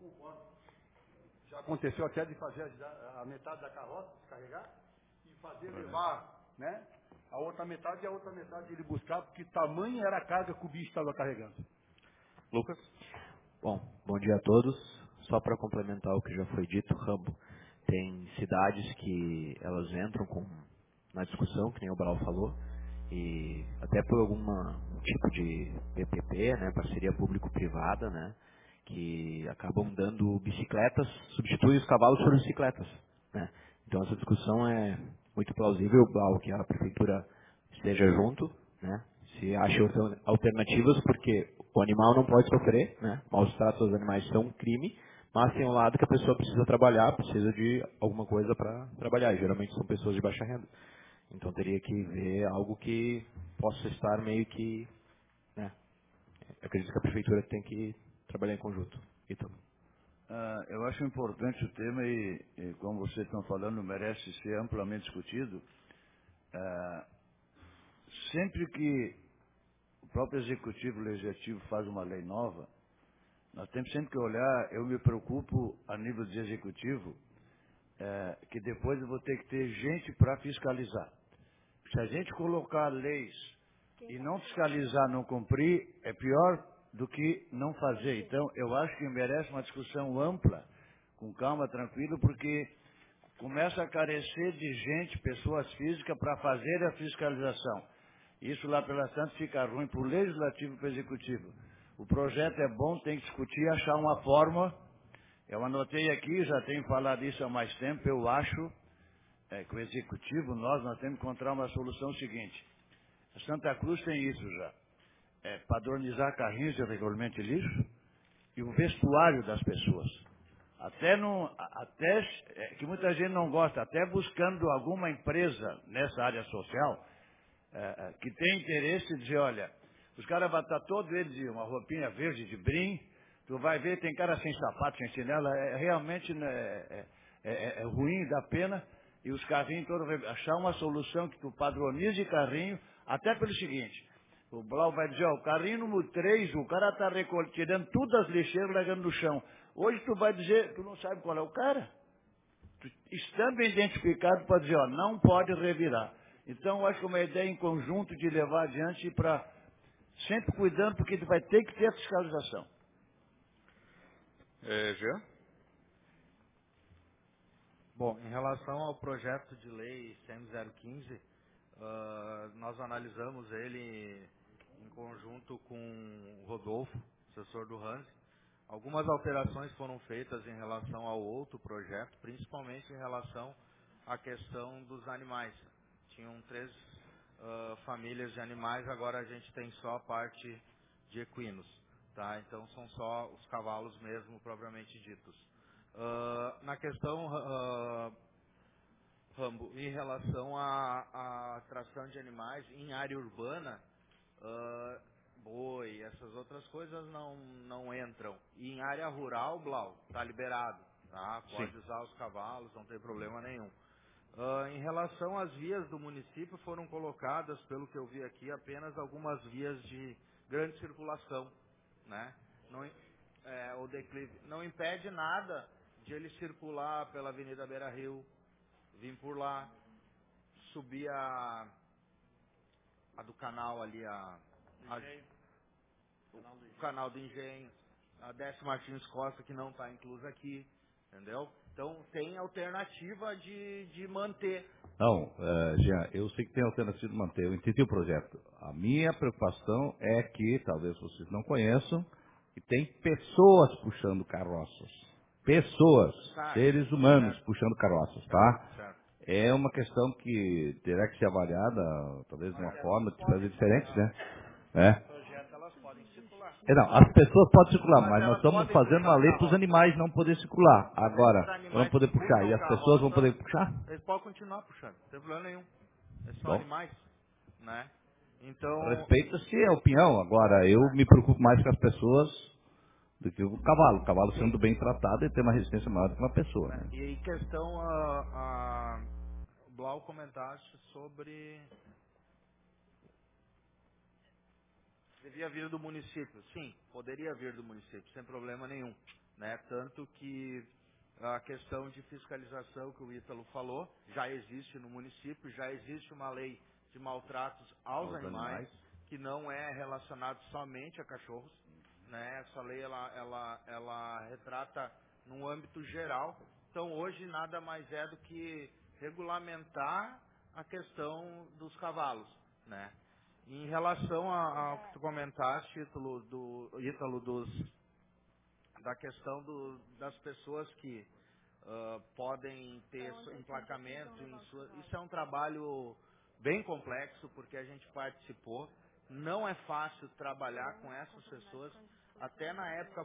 Já aconteceu até de fazer a metade da carroça, descarregar, e fazer levar, né? A outra metade e a outra metade ele buscar, porque tamanha era a carga que o bicho estava carregando. Lucas? Bom, bom dia a todos. Só para complementar o que já foi dito, Rambo, tem cidades que elas entram na discussão, que nem o Brau falou, e até por um tipo de PPP, né, parceria público-privada, né, que acabam dando bicicletas, substituem os cavalos por bicicletas, né. Então essa discussão é muito plausível, Brau, que a prefeitura esteja junto, né, se acha alternativas, porque o animal não pode sofrer, né? Maus tratos aos animais são um crime, mas tem um lado que a pessoa precisa trabalhar, precisa de alguma coisa para trabalhar. E geralmente são pessoas de baixa renda. Então teria que ver algo que possa estar meio que, né? Eu acredito que a prefeitura tem que trabalhar em conjunto. Então, Eu acho importante o tema e como vocês estão falando, merece ser amplamente discutido. Sempre que o próprio Executivo Legislativo faz uma lei nova, nós temos sempre que olhar, eu me preocupo a nível de Executivo, que depois eu vou ter que ter gente para fiscalizar. Se a gente colocar leis e não fiscalizar, não cumprir, é pior do que não fazer. Então, eu acho que merece uma discussão ampla, com calma, tranquilo, porque começa a carecer de gente, pessoas físicas, para fazer a fiscalização. Isso lá pelas tantas fica ruim para o legislativo e para o executivo. O projeto é bom, tem que discutir, achar uma forma. Eu anotei aqui, já tenho falado isso há mais tempo, eu acho que o executivo, nós temos que encontrar uma solução seguinte. A Santa Cruz tem isso já. Padronizar carrinhos de recolhimento de lixo e o vestuário das pessoas. Que muita gente não gosta, até buscando alguma empresa nessa área social, que tem interesse de dizer, olha, os caras vão estar todos eles de uma roupinha verde de brim, tu vai ver, tem cara sem sapato, sem chinela, realmente é ruim, dá pena, e os carrinhos todos, achar uma solução que tu padronize carrinho, até pelo seguinte, o Blau vai dizer, ó, o carrinho número 3, o cara está tirando todas as lixeiras, largando no chão. Hoje tu vai dizer, tu não sabe qual é o cara. Estando identificado para dizer, ó, não pode revirar. Então, eu acho que é uma ideia em conjunto de levar adiante para sempre cuidando, porque vai ter que ter a fiscalização. Jean? Bom, em relação ao projeto de lei CEM 015, nós analisamos ele em conjunto com o Rodolfo, assessor do Hans. Algumas alterações foram feitas em relação ao outro projeto, principalmente em relação à questão dos animais. Tinham 3 famílias de animais, agora a gente tem só a parte de equinos, tá? Então são só os cavalos mesmo, propriamente ditos. Na questão, Rambo, em relação à atração de animais em área urbana, boi, essas outras coisas não entram. E em área rural, Blau, está liberado, tá? Pode usar os cavalos, não tem problema nenhum. Em relação às vias do município, foram colocadas, pelo que eu vi aqui, apenas algumas vias de grande circulação, né? O declive não impede nada de ele circular pela Avenida Beira-Rio, vir por lá, subir a do canal ali, o canal do Engenho, a Décio Martins Costa, que não está inclusa aqui, entendeu? Então, tem alternativa de manter. Não, Jean, eu sei que tem alternativa de manter, eu entendi o projeto. A minha preocupação é que, talvez vocês não conheçam, que tem pessoas puxando carroças. Pessoas, Tá, seres humanos certo, puxando carroças, tá? certo. É uma questão que terá que ser avaliada, talvez de uma forma de fazer diferente, né? É. Projeto, elas podem circular. Não, as pessoas podem circular, Mas mas nós elas estamos podem fazendo uma puxar lei para os carroça. animais não poder circular. Esses Agora, vão animais poder que puxar. E puxam as pessoas vão carroça, poder puxar? eles podem continuar puxando, não tem problema nenhum. Eles são Bom, animais, né? Então, respeita-se a opinião. Agora, eu me preocupo mais com as pessoas do que o cavalo. O cavalo sendo bem tratado, ele tem uma resistência maior do que uma pessoa, né? né? E aí questão, Blau comentaste sobre devia vir do município. Sim, poderia vir do município, sem problema nenhum, né? Tanto que a questão de fiscalização que o Ítalo falou já existe no município, já existe uma lei de maltratos aos Aos animais animais. que não é relacionado somente a cachorros, né? Essa lei ela retrata num âmbito geral. Então hoje nada mais é do que regulamentar a questão dos cavalos, né? Em relação ao que tu comentaste, Ítalo, da questão das pessoas que podem ter emplacamento, isso é um trabalho bem complexo, porque a gente participou. Não é fácil trabalhar com essas pessoas. Até na época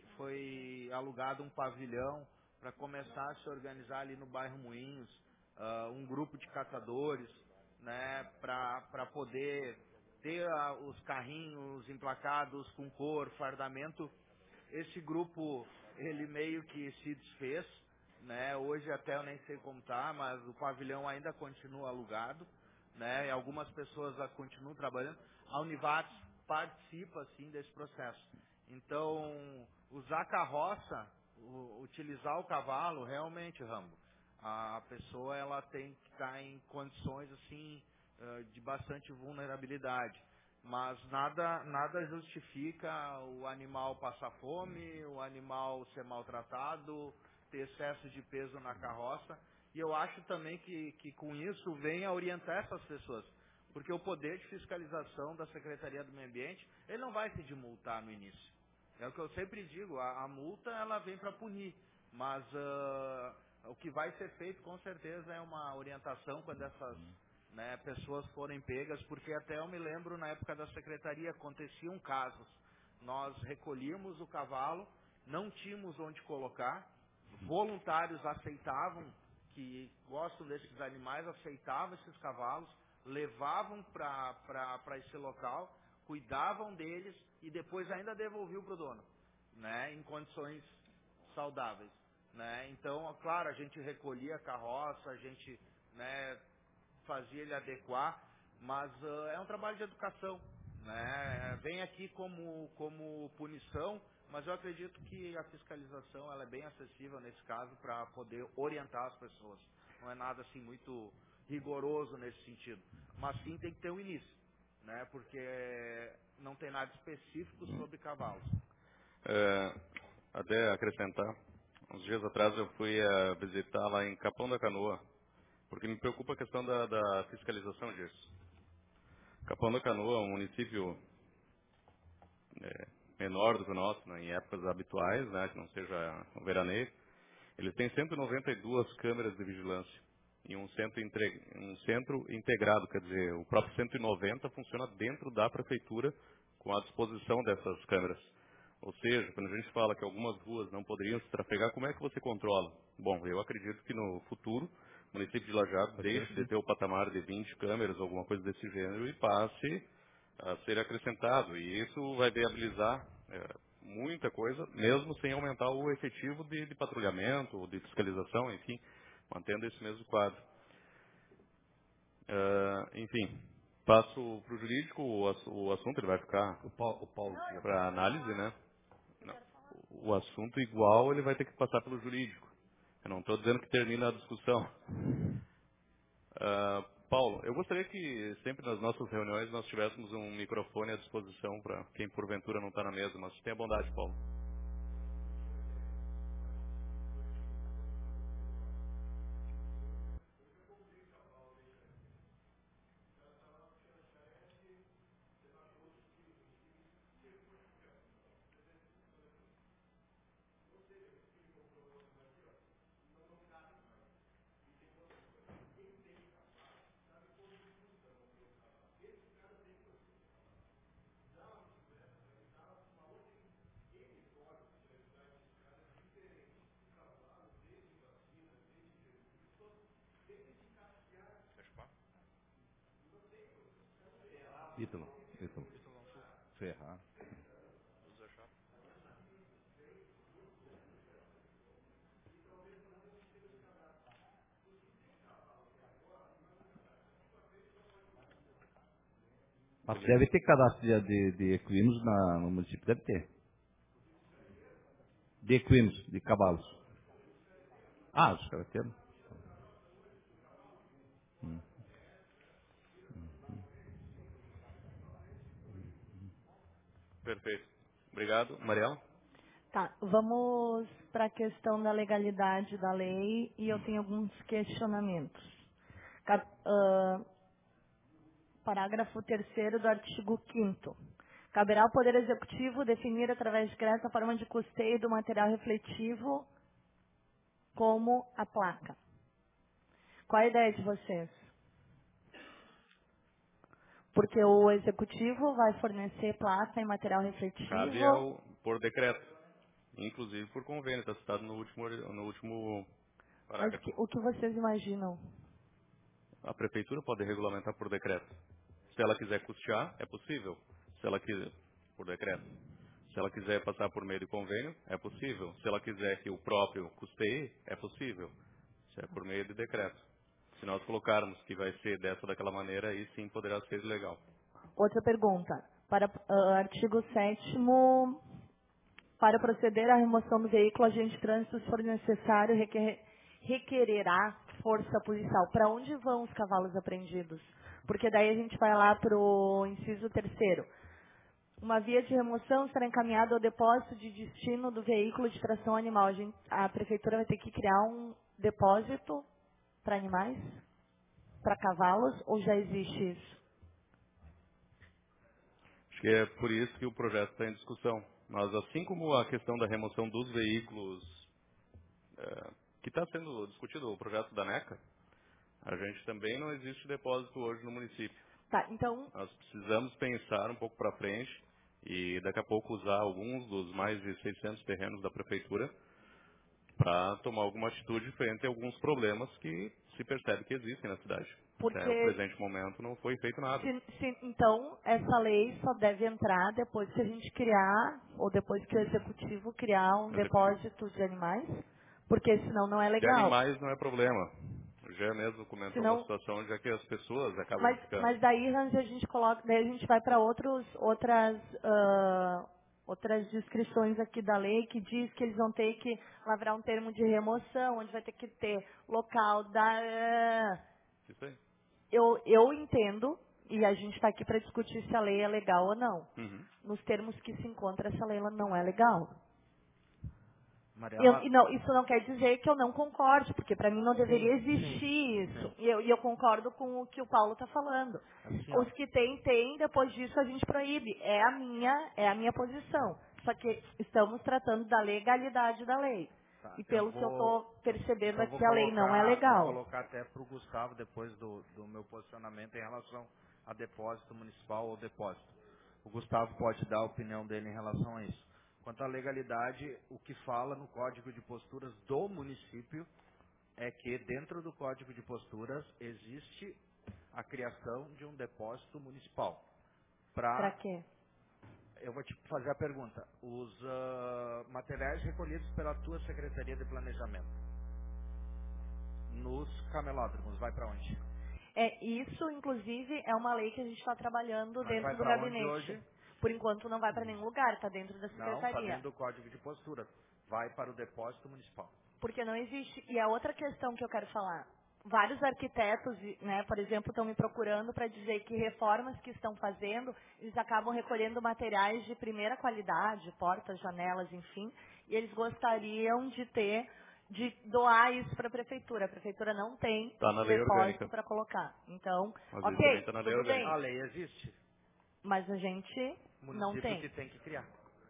foi alugado um pavilhão para começar a se organizar ali no bairro Moinhos, um grupo de catadores, né, para poder ter os carrinhos emplacados com cor, fardamento. Esse grupo, ele meio que se desfez, né? Hoje até eu nem sei como tá, mas o pavilhão ainda continua alugado, né? E algumas pessoas lá continuam trabalhando. A Univates participa, sim, desse processo. Então, usar carroça, utilizar o cavalo, realmente, Rambo, a pessoa ela tem que estar em condições, assim, de bastante vulnerabilidade. Mas nada justifica o animal passar fome, o animal ser maltratado, ter excesso de peso na carroça. E eu acho também que com isso vem a orientar essas pessoas. Porque o poder de fiscalização da Secretaria do Meio Ambiente, ele não vai se de multar no início. É o que eu sempre digo, a multa ela vem para punir. Mas o que vai ser feito com certeza é uma orientação quando essas, né, pessoas forem pegas, porque até eu me lembro na época da secretaria aconteciam casos. Nós recolhíamos o cavalo, não tínhamos onde colocar, voluntários aceitavam, que gostam desses animais, aceitavam esses cavalos, levavam para esse local, cuidavam deles e depois ainda devolviam para o dono, né, em condições saudáveis. Né? Então, claro, a gente recolhia a carroça, a gente, né, fazia ele adequar, mas é um trabalho de educação, né? Vem aqui como punição, mas eu acredito que a fiscalização ela é bem acessível nesse caso para poder orientar as pessoas. Não é nada assim muito rigoroso nesse sentido, mas sim tem que ter um início, né? Porque não tem nada específico sobre cavalos. Até acrescentar, uns dias atrás eu fui visitar lá em Capão da Canoa, porque me preocupa a questão da fiscalização disso. Capão da Canoa é um município menor do que o nosso, né, em épocas habituais, né, que não seja o veraneio. Eles têm 192 câmeras de vigilância e um centro integrado, quer dizer, o próprio 190 funciona dentro da prefeitura com a disposição dessas câmeras. Ou seja, quando a gente fala que algumas ruas não poderiam se trafegar, como é que você controla? Bom, eu acredito que no futuro o município de Lajeado deixe de ter o patamar de 20 câmeras, alguma coisa desse gênero, e passe a ser acrescentado. E isso vai viabilizar muita coisa, mesmo sem aumentar o efetivo de patrulhamento, de fiscalização, enfim, mantendo esse mesmo quadro. Enfim, passo para o jurídico, o assunto ele vai ficar O Paulo para análise, né? Não. O assunto igual ele vai ter que passar pelo jurídico. Eu não estou dizendo que termina a discussão. Paulo, eu gostaria que sempre nas nossas reuniões nós tivéssemos um microfone à disposição para quem porventura não está na mesa, mas tenha bondade, Paulo. Ítalo. Ferrar. Mas deve ter cadastro de equinos no município, deve ter. De equinos, de cavalos. Ah, os caras têm. Perfeito. Obrigado. Mariela? Tá, vamos para a questão da legalidade da lei e eu tenho alguns questionamentos. Parágrafo 3º do artigo 5º. Caberá ao Poder Executivo definir através de decreto a forma de custeio do material refletivo como a placa. Qual a ideia de vocês? Porque o Executivo vai fornecer placa e material Cabe refletivo. por decreto, inclusive por convênio, está citado no último Mas parágrafo. o que vocês imaginam? A prefeitura pode regulamentar por decreto. Se ela quiser custear, é possível. Se ela quiser, por decreto. Se ela quiser passar por meio de convênio, é possível. Se ela quiser que o próprio custeie, é possível. Isso é por meio de decreto. Se nós colocarmos que vai ser dessa ou daquela maneira, aí sim poderá ser legal. Outra pergunta. Para artigo 7º, para proceder à remoção do veículo, agente de trânsito, se for necessário, requererá força policial. Para onde vão os cavalos apreendidos? Porque daí a gente vai lá para o inciso 3º. Uma via de remoção será encaminhada ao depósito de destino do veículo de tração animal. A prefeitura vai ter que criar um depósito para animais? Para cavalos? Ou já existe isso? Acho que é por isso que o projeto está em discussão. Mas assim como a questão da remoção dos veículos, que está sendo discutido o projeto da NECA, a gente também não existe depósito hoje no município. Tá, então, Nós precisamos pensar um pouco para frente e daqui a pouco usar alguns dos mais de 600 terrenos da prefeitura para tomar alguma atitude frente a alguns problemas que se percebe que existem na cidade. Até o porque presente momento não foi feito nada. então essa lei só deve entrar depois que a gente criar, ou depois que o executivo criar um Executivo. depósito de animais, porque senão não é De legal. animais não é problema. O Gé mesmo comentou uma Senão, situação já que as pessoas acabam ficando. mas daí Hans, a gente coloca, daí a gente vai para outras descrições aqui da lei que diz que eles vão ter que lavrar um termo de remoção, onde vai ter que ter local da. Isso aí. Eu entendo, e a gente está aqui para discutir se a lei é legal ou não. Uhum. Nos termos que se encontra, essa lei ela não é legal. Mariela, Isso não quer dizer que eu não concorde, porque para mim não deveria sim, existir isso. sim. E eu concordo com o que o Paulo está falando. Assim, ó, Os que têm, depois disso a gente proíbe. É a minha posição. Só que estamos tratando da legalidade da lei. tá, E pelo que eu estou percebendo então aqui, a lei não é vou legal. colocar até para o Gustavo depois do meu posicionamento em relação a depósito municipal ou depósito. O Gustavo pode dar a opinião dele em relação a isso. Quanto à legalidade, o que fala no Código de Posturas do município é que dentro do Código de Posturas existe a criação de um depósito municipal. Para quê? Eu vou te fazer a pergunta. Os materiais recolhidos pela tua Secretaria de Planejamento nos camelódromos, vai para onde? Isso, inclusive, é uma lei que a gente está trabalhando Mas vai dentro do para onde gabinete. hoje? Por enquanto não vai para nenhum lugar, está dentro da Não, está secretaria. dentro do Código de Posturas. Vai para o depósito municipal. Porque não existe. E a outra questão que eu quero falar. vários arquitetos, né, por exemplo, estão me procurando para dizer que reformas que estão fazendo, eles acabam recolhendo materiais de primeira qualidade, portas, janelas, enfim, e eles gostariam de doar isso para a prefeitura. A prefeitura não tem Está na lei depósito orgânica. para colocar. Então, Mas isso também ok, está na lei tudo bem, orgânica. A lei existe. mas a gente O não município tem. que tem que criar.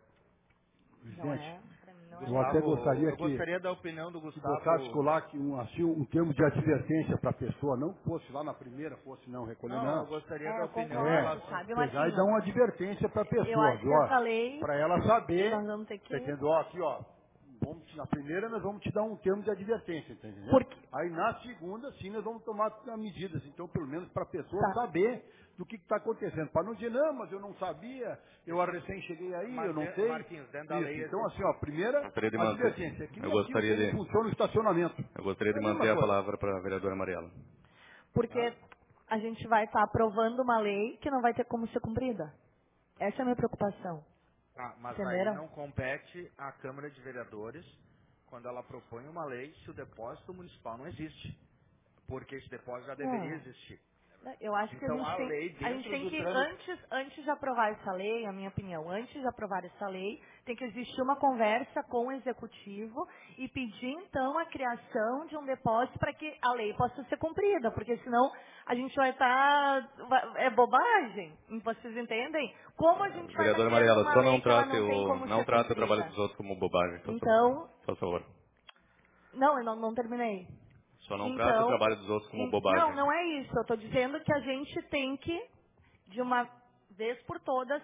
Não Presidente, é, para mim não é. eu até Gustavo, gostaria eu gostaria da opinião do que botasse Gustavo. colar que um termo de advertência para a pessoa, não fosse lá na primeira, fosse não recolher, Não, eu não. gostaria da Eu opinião em É, concordo, relação. sabe, pegar e Marquinho? dar uma advertência para a Eu pessoa, acho viu? que essa lei, Para ela saber, nós vamos ter tá que... entendendo? Ó, aqui, ó, na primeira nós vamos te dar um termo de advertência, tá entendendo? Porque, Aí na segunda, sim, nós vamos tomar medidas, então, pelo menos para a pessoa tá, saber do que está acontecendo. Para não dizer, não, mas eu não sabia, eu recém cheguei aí, eu Mas, não sei. Marquinhos, dentro da lei Isso, então existe. assim, ó, primeira Gostaria de manter. advertência, é que Eu nem aquilo gostaria como de, funciona o estacionamento. eu gostaria É de a manter mesma a coisa. palavra para a vereadora Mariela. porque a gente vai estar aprovando uma lei que não vai ter como ser cumprida. Essa é a minha preocupação. Ah, mas aí Entenderam? não compete à Câmara de Vereadores, quando ela propõe uma lei, se o depósito municipal não existe. Porque esse depósito já deveria Não. existir. Eu acho que Então a lei, a gente dentro tem do que, trâmite. antes de aprovar essa lei, a minha opinião, antes de aprovar essa lei, tem que existir uma conversa com o executivo e pedir, então, a criação de um depósito para que a lei possa ser cumprida, porque senão a gente vai estar... é bobagem, vocês entendem? Como a gente vai estar Vereadora criando Mariela, uma só lei que ela não tem não como ser trate o trabalho cumprida? dos outros como bobagem, Então, por favor. não, eu não terminei. Só não trate o Então, trabalho dos outros como não, bobagem. não é isso. Eu estou dizendo que a gente tem que, de uma vez por todas,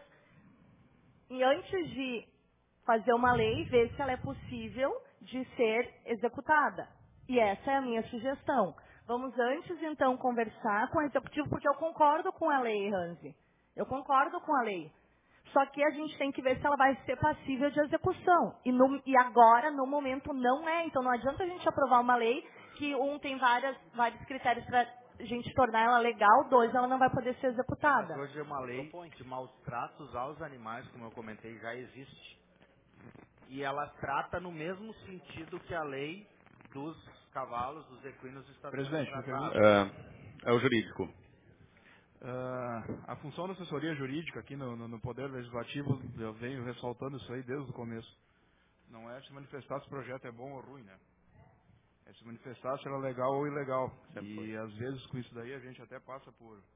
e antes de fazer uma lei, ver se ela é possível de ser executada. E essa é a minha sugestão. Vamos antes, então, conversar com o executivo, porque eu concordo com a lei, Hansi. Eu concordo com a lei. Só que a gente tem que ver se ela vai ser passível de execução. E agora, no momento, não é. Então não adianta a gente aprovar uma lei que tem vários critérios para a gente tornar ela legal, 2, ela não vai poder ser Mas executada. hoje uma lei de maus tratos aos animais, como eu comentei, já existe. E ela trata no mesmo sentido que a lei dos cavalos, dos equinos está sendo Presidente, me tratada. permite? É o jurídico. A função da assessoria jurídica aqui no Poder Legislativo, eu venho ressaltando isso aí desde o começo. Não é se manifestar se o projeto é bom ou ruim, né? É se manifestar se era legal ou ilegal. Sempre E foi. às vezes com isso daí a gente até passa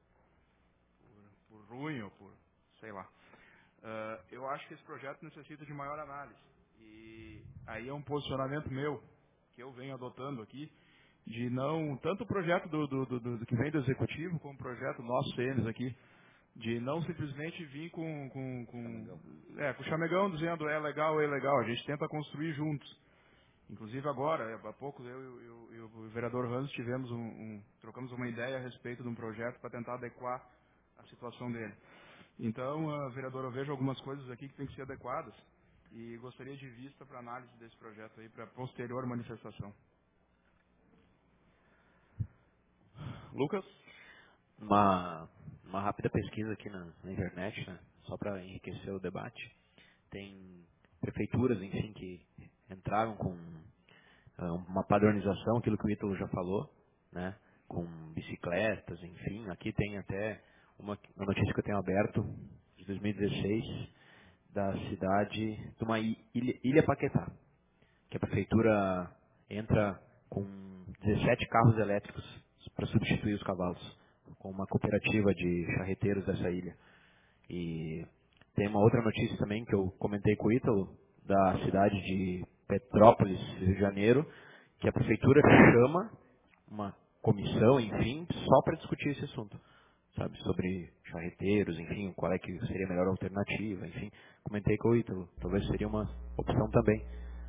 por ruim ou por, sei lá. Eu acho que esse projeto necessita de maior análise. E aí é um posicionamento meu, que eu venho adotando aqui, de não, tanto o projeto do que vem do Executivo, como o projeto nosso CNs aqui, de não simplesmente vir com o chamegão dizendo é legal, é legal. A gente tenta construir juntos. Inclusive agora, há pouco, eu e o vereador Hans trocamos uma ideia a respeito de um projeto para tentar adequar a situação dele. Então, vereador, eu vejo algumas coisas aqui que têm que ser adequadas e gostaria de vista para análise desse projeto aí, para posterior manifestação. Lucas? Uma rápida pesquisa aqui na internet, né, só para enriquecer o debate. Tem prefeituras, enfim, que entraram com uma padronização, aquilo que o Ítalo já falou, né, com bicicletas, enfim. Aqui tem até uma notícia que eu tenho aberto, de 2016, da cidade de uma Ilha Paquetá, que a prefeitura entra com 17 carros elétricos para substituir os cavalos, com uma cooperativa de charreteiros dessa ilha. E tem uma outra notícia também que eu comentei com o Ítalo, da cidade de Petrópolis, Rio de Janeiro, que a prefeitura chama uma comissão, enfim, só para discutir esse assunto. Sabe, sobre charreteiros, enfim, qual é que seria a melhor alternativa, enfim. Comentei com o Ítalo, talvez seria uma opção também.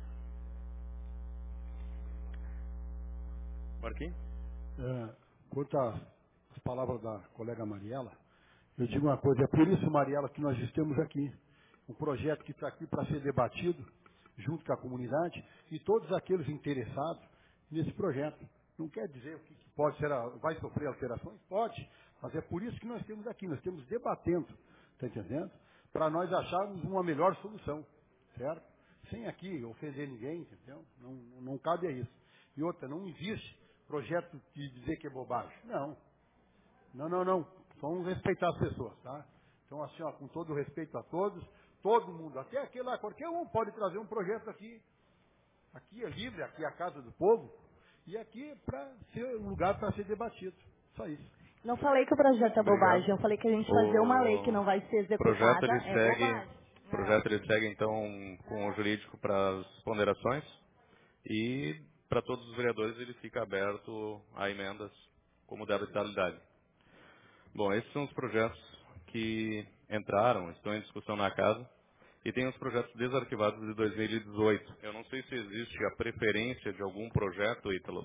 Marquinhos? Quanto às palavras da colega Mariela, eu digo uma coisa, é por isso, Mariela, que nós estamos aqui. Um projeto que está aqui para ser debatido junto com a comunidade e todos aqueles interessados nesse projeto. Não quer dizer que pode ser, vai sofrer alterações? Pode, mas é por isso que nós estamos aqui, nós estamos debatendo, está entendendo? Para nós acharmos uma melhor solução, certo? Sem aqui ofender ninguém, entendeu? Não cabe a isso. E outra, não existe projeto de dizer que é bobagem. Não. Não. Vamos respeitar as pessoas, tá? Então, assim, ó, com todo respeito a todos, todo mundo, até aquele lá, qualquer um pode trazer um projeto aqui. Aqui é livre, aqui é a casa do povo, e aqui é para ser um lugar para ser debatido. Só isso. Não falei que o projeto é bobagem, Obrigado. eu falei que a gente fazer uma lei que não vai ser O projeto executada ele é segue, bobagem. o projeto ele segue então com o jurídico para as ponderações e para todos os vereadores ele fica aberto a emendas como da habitabilidade. Bom, esses são os projetos que entraram, estão em discussão na casa e tem os projetos desarquivados de 2018. Eu não sei se existe a preferência de algum projeto, Ítalo,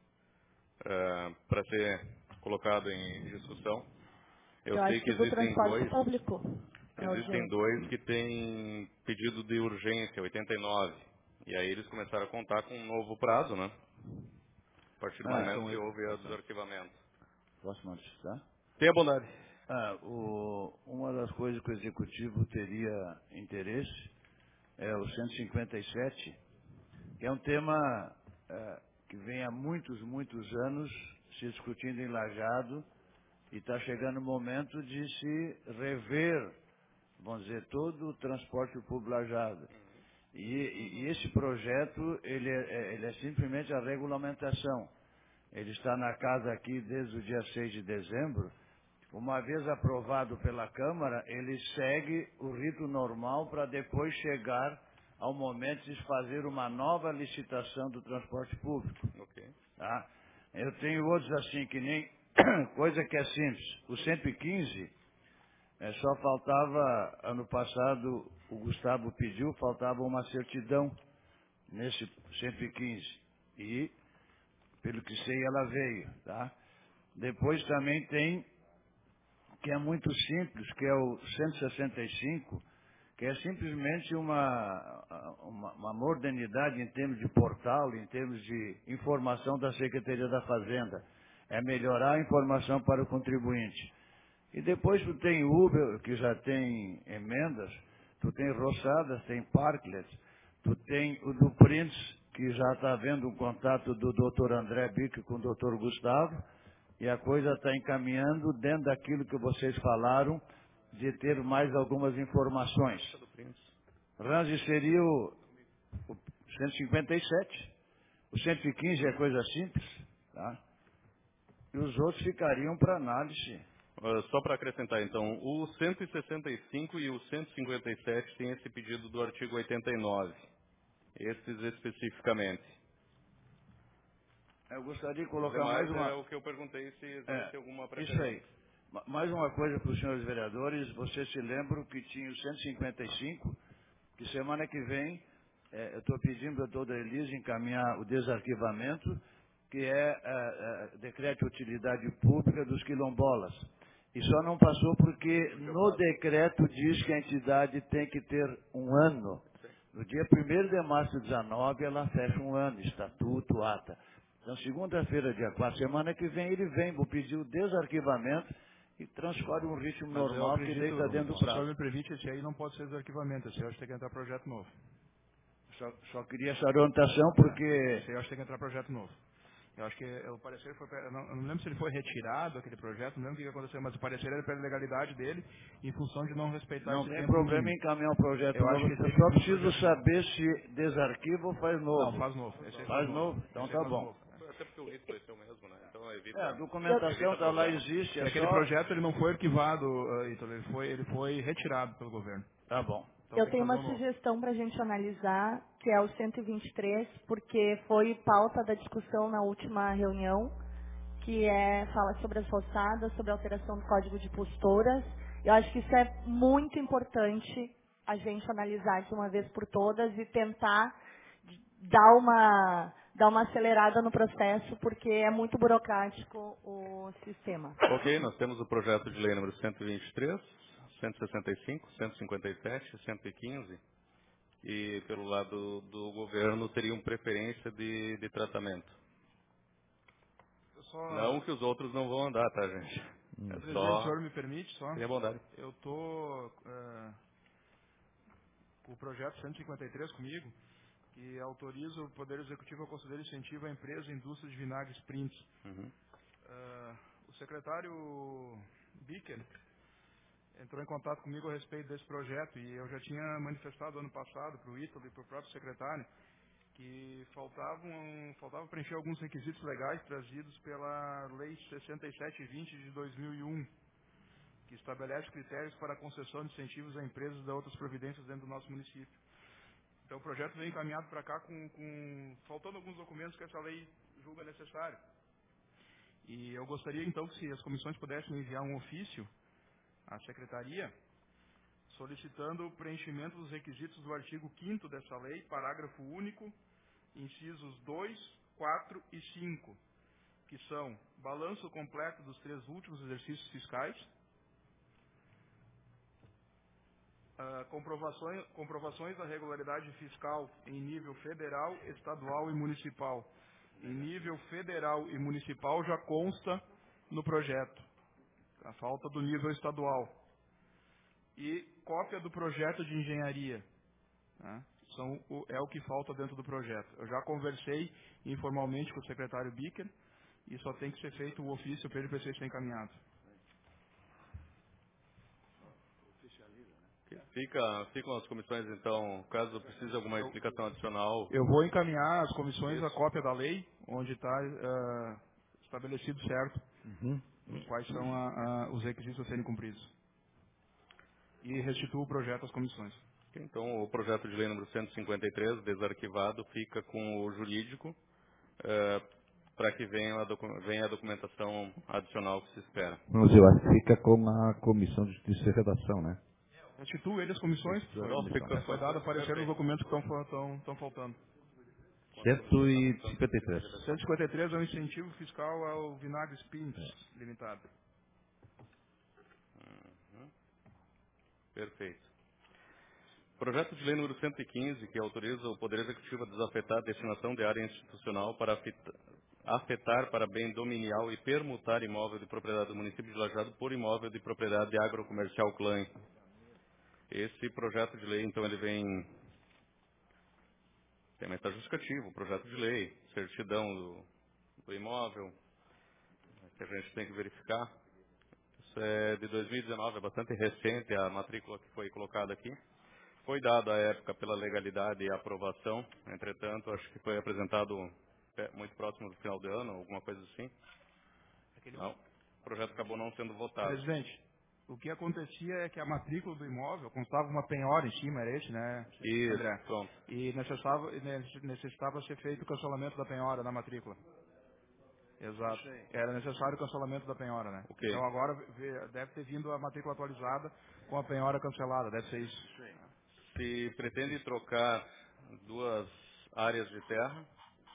para ser colocado em discussão. Eu Eu sei acho que que do transporte público é existem urgente. dois que têm pedido de urgência, 89. E aí eles começaram a contar com um novo prazo, né? A partir do momento que houve o desarquivamento. Posso manifestar? Tenha bondade. Uma das coisas que o Executivo teria interesse é o 157, que é um tema que vem há muitos anos se discutindo em Lajeado e está chegando o momento de se rever, vamos dizer, todo o transporte público Lajeado. E esse projeto, ele é simplesmente a regulamentação. Ele está na casa aqui desde o dia 6 de dezembro. Uma vez aprovado pela Câmara, ele segue o rito normal para depois chegar ao momento de fazer uma nova licitação do transporte público. Ok. Tá? Eu tenho outros assim, que nem coisa que é simples. O 115, só faltava, ano passado, o Gustavo pediu, faltava uma certidão nesse 115. E, pelo que sei, ela veio. Tá? Depois também tem, que é muito simples, que é o 165, que é simplesmente uma modernidade em termos de portal, em termos de informação da Secretaria da Fazenda. É melhorar a informação para o contribuinte. E depois tu tem Uber, que já tem emendas, tu tem Roçadas, tem Parklet, tu tem o do Prince, que já está havendo um contato do Dr. André Bic com o Dr. Gustavo, e a coisa está encaminhando dentro daquilo que vocês falaram, de ter mais algumas informações. Range seria o 157, o 115 é coisa simples, tá? E os outros ficariam para análise. Só para acrescentar, então, o 165 e o 157 têm esse pedido do artigo 89. Esses especificamente. Eu gostaria de Os colocar demais mais uma... é o que eu perguntei se existe alguma preferência. Isso aí. Mais uma coisa para os senhores vereadores, vocês se lembram que tinha o 155, que semana que vem eu estou pedindo a doutora Elise encaminhar o desarquivamento, que é decreto de utilidade pública dos quilombolas. E só não passou porque no decreto diz que a entidade tem que ter um ano. No dia 1º de março de 19, ela fecha um ano, estatuto, ata. Então, segunda-feira, dia 4, semana que vem, ele vem, vou pedir o desarquivamento e transcorre um ritmo Mas eu normal que acredito, daí está dentro do se o senhor prazo. me permite, esse aí não pode ser desarquivamento, esse aí eu acho que tem que entrar projeto novo. Só queria essa orientação porque... Esse aí eu acho que tem que entrar projeto novo. Eu acho que o parecer foi... Eu não lembro se ele foi retirado, aquele projeto, não lembro o que aconteceu, mas o parecer era pela legalidade dele, em função de não respeitar Não esse tem tempo problema mínimo. em encaminhar um projeto Eu acho novo. que esse Eu aí tem só que vir preciso projeto novo. saber se desarquiva ou faz Não, novo. faz novo. Esse aí Faz novo? Então Esse aí tá faz bom. novo. Até porque o rito vai ser o mesmo, né? Então A evita documentação está lá, problema. existe, E é aquele só... projeto ele não foi arquivado, Ítalo, ele foi retirado pelo governo. Tá bom. Então Eu tem que tenho fazer uma um novo. sugestão para a gente analisar, que é o 123, porque foi pauta da discussão na última reunião, que fala sobre as roçadas, sobre a alteração do Código de Posturas. Eu acho que isso é muito importante a gente analisar de uma vez por todas e tentar dar uma acelerada no processo, porque é muito burocrático o sistema. Ok, nós temos o projeto de lei número 123, 165, 157, 115, e pelo lado do governo teriam preferência de tratamento. Não que os outros não vão andar, tá, gente? É Presidente, o só... senhor me permite só? Tenha bondade. Eu estou com o projeto 153 comigo, que autoriza o Poder Executivo a conceder incentivo à empresa Indústria de Vinagres Prints. O secretário Bicker entrou em contato comigo a respeito desse projeto e eu já tinha manifestado ano passado para o Ítalo e para o próprio secretário que faltava preencher alguns requisitos legais trazidos pela Lei 6720 de 2001, que estabelece critérios para a concessão de incentivos a empresas e outras providências dentro do nosso município. Então o projeto vem encaminhado para cá faltando alguns documentos que essa lei julga necessário. E eu gostaria então que se as comissões pudessem enviar um ofício à Secretaria solicitando o preenchimento dos requisitos do artigo 5º dessa lei, parágrafo único, incisos 2, 4 e 5, que são balanço completo dos 3 últimos exercícios fiscais, comprovações da regularidade fiscal em nível federal, estadual e municipal. Em nível federal e municipal já consta no projeto, a falta do nível estadual. E cópia do projeto de engenharia. Né? É o que falta dentro do projeto. Eu já conversei informalmente com o secretário Bicker e só tem que ser feito o ofício para ele para ser encaminhado. Ficam as comissões, então, caso precise de alguma explicação adicional. Eu vou encaminhar às comissões a cópia da lei, onde está estabelecido certo quais são os requisitos a serem cumpridos. E restituo o projeto às comissões. Então, o projeto de lei número 153, desarquivado, fica com o jurídico, para que venha a documentação adicional que se espera. Mas eu acho que fica com a Comissão de Justiça e Redação, né? Restituo ele às comissões. Foi dado a parecer nos documentos que estão faltando. 153. 153 é o incentivo fiscal ao Vinagres Prints Limitado. Perfeito. Projeto de lei número 115, que autoriza o Poder Executivo a desafetar a destinação de área institucional para afetar para bem dominial e permutar imóvel de propriedade do município de Lajeado por imóvel de propriedade de agrocomercial Clã. Esse projeto de lei, então, ele tem uma justificativa, o projeto de lei, certidão do imóvel, que a gente tem que verificar. Isso é de 2019, é bastante recente a matrícula que foi colocada aqui. Foi dada à época pela legalidade e aprovação, entretanto, acho que foi apresentado muito próximo do final do ano, alguma coisa assim. Não, o projeto acabou não sendo votado. Presidente, o que acontecia é que a matrícula do imóvel constava uma penhora em cima, era esse, né, Isso, André? pronto. E necessitava ser feito o cancelamento da penhora na matrícula. Exato. Era necessário o cancelamento da penhora, né? Okay. Então agora deve ter vindo a matrícula atualizada com a penhora cancelada, deve ser isso. Se pretende trocar 2 áreas de terra,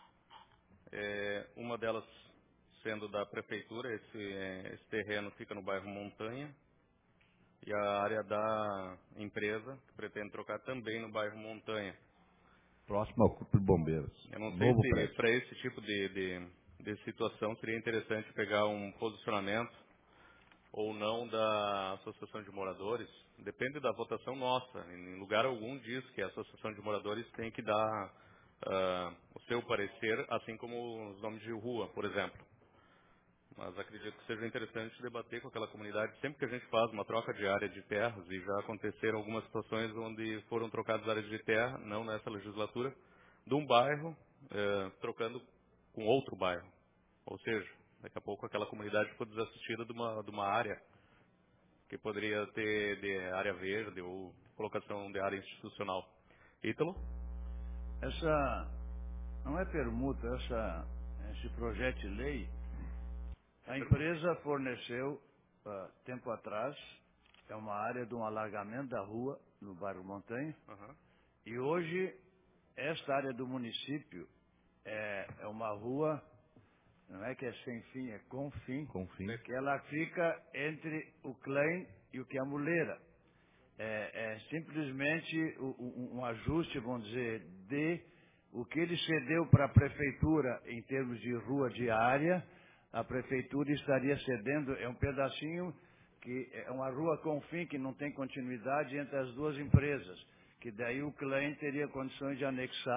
uma delas sendo da prefeitura, esse terreno fica no bairro Montanha, e a área da empresa, que pretende trocar também no bairro Montanha. Próximo ao Corpo de Bombeiros. Eu não sei se para esse tipo de situação seria interessante pegar um posicionamento ou não da Associação de Moradores. Depende da votação nossa. Em lugar algum diz que a Associação de Moradores tem que dar o seu parecer, assim como os nomes de rua, por exemplo. Mas acredito que seja interessante debater com aquela comunidade sempre que a gente faz uma troca de área de terras, e já aconteceram algumas situações onde foram trocadas áreas de terra, não nessa legislatura, de um bairro trocando com outro bairro. Ou seja, daqui a pouco aquela comunidade ficou desassistida de uma área que poderia ter de área verde ou colocação de área institucional. Ítalo? Essa não é permuta, esse projeto de lei. A empresa forneceu, tempo atrás, é uma área de um alargamento da rua no bairro Montanha. E hoje, esta área do município é uma rua, não é que é sem fim, é com fim, que ela fica entre o Klein e o que é a Muleira. É simplesmente um ajuste, vamos dizer, de o que ele cedeu para a prefeitura em termos de rua de área. A prefeitura estaria cedendo, é um pedacinho que é uma rua com fim, que não tem continuidade entre as 2 empresas, que daí o Klein teria condições de anexar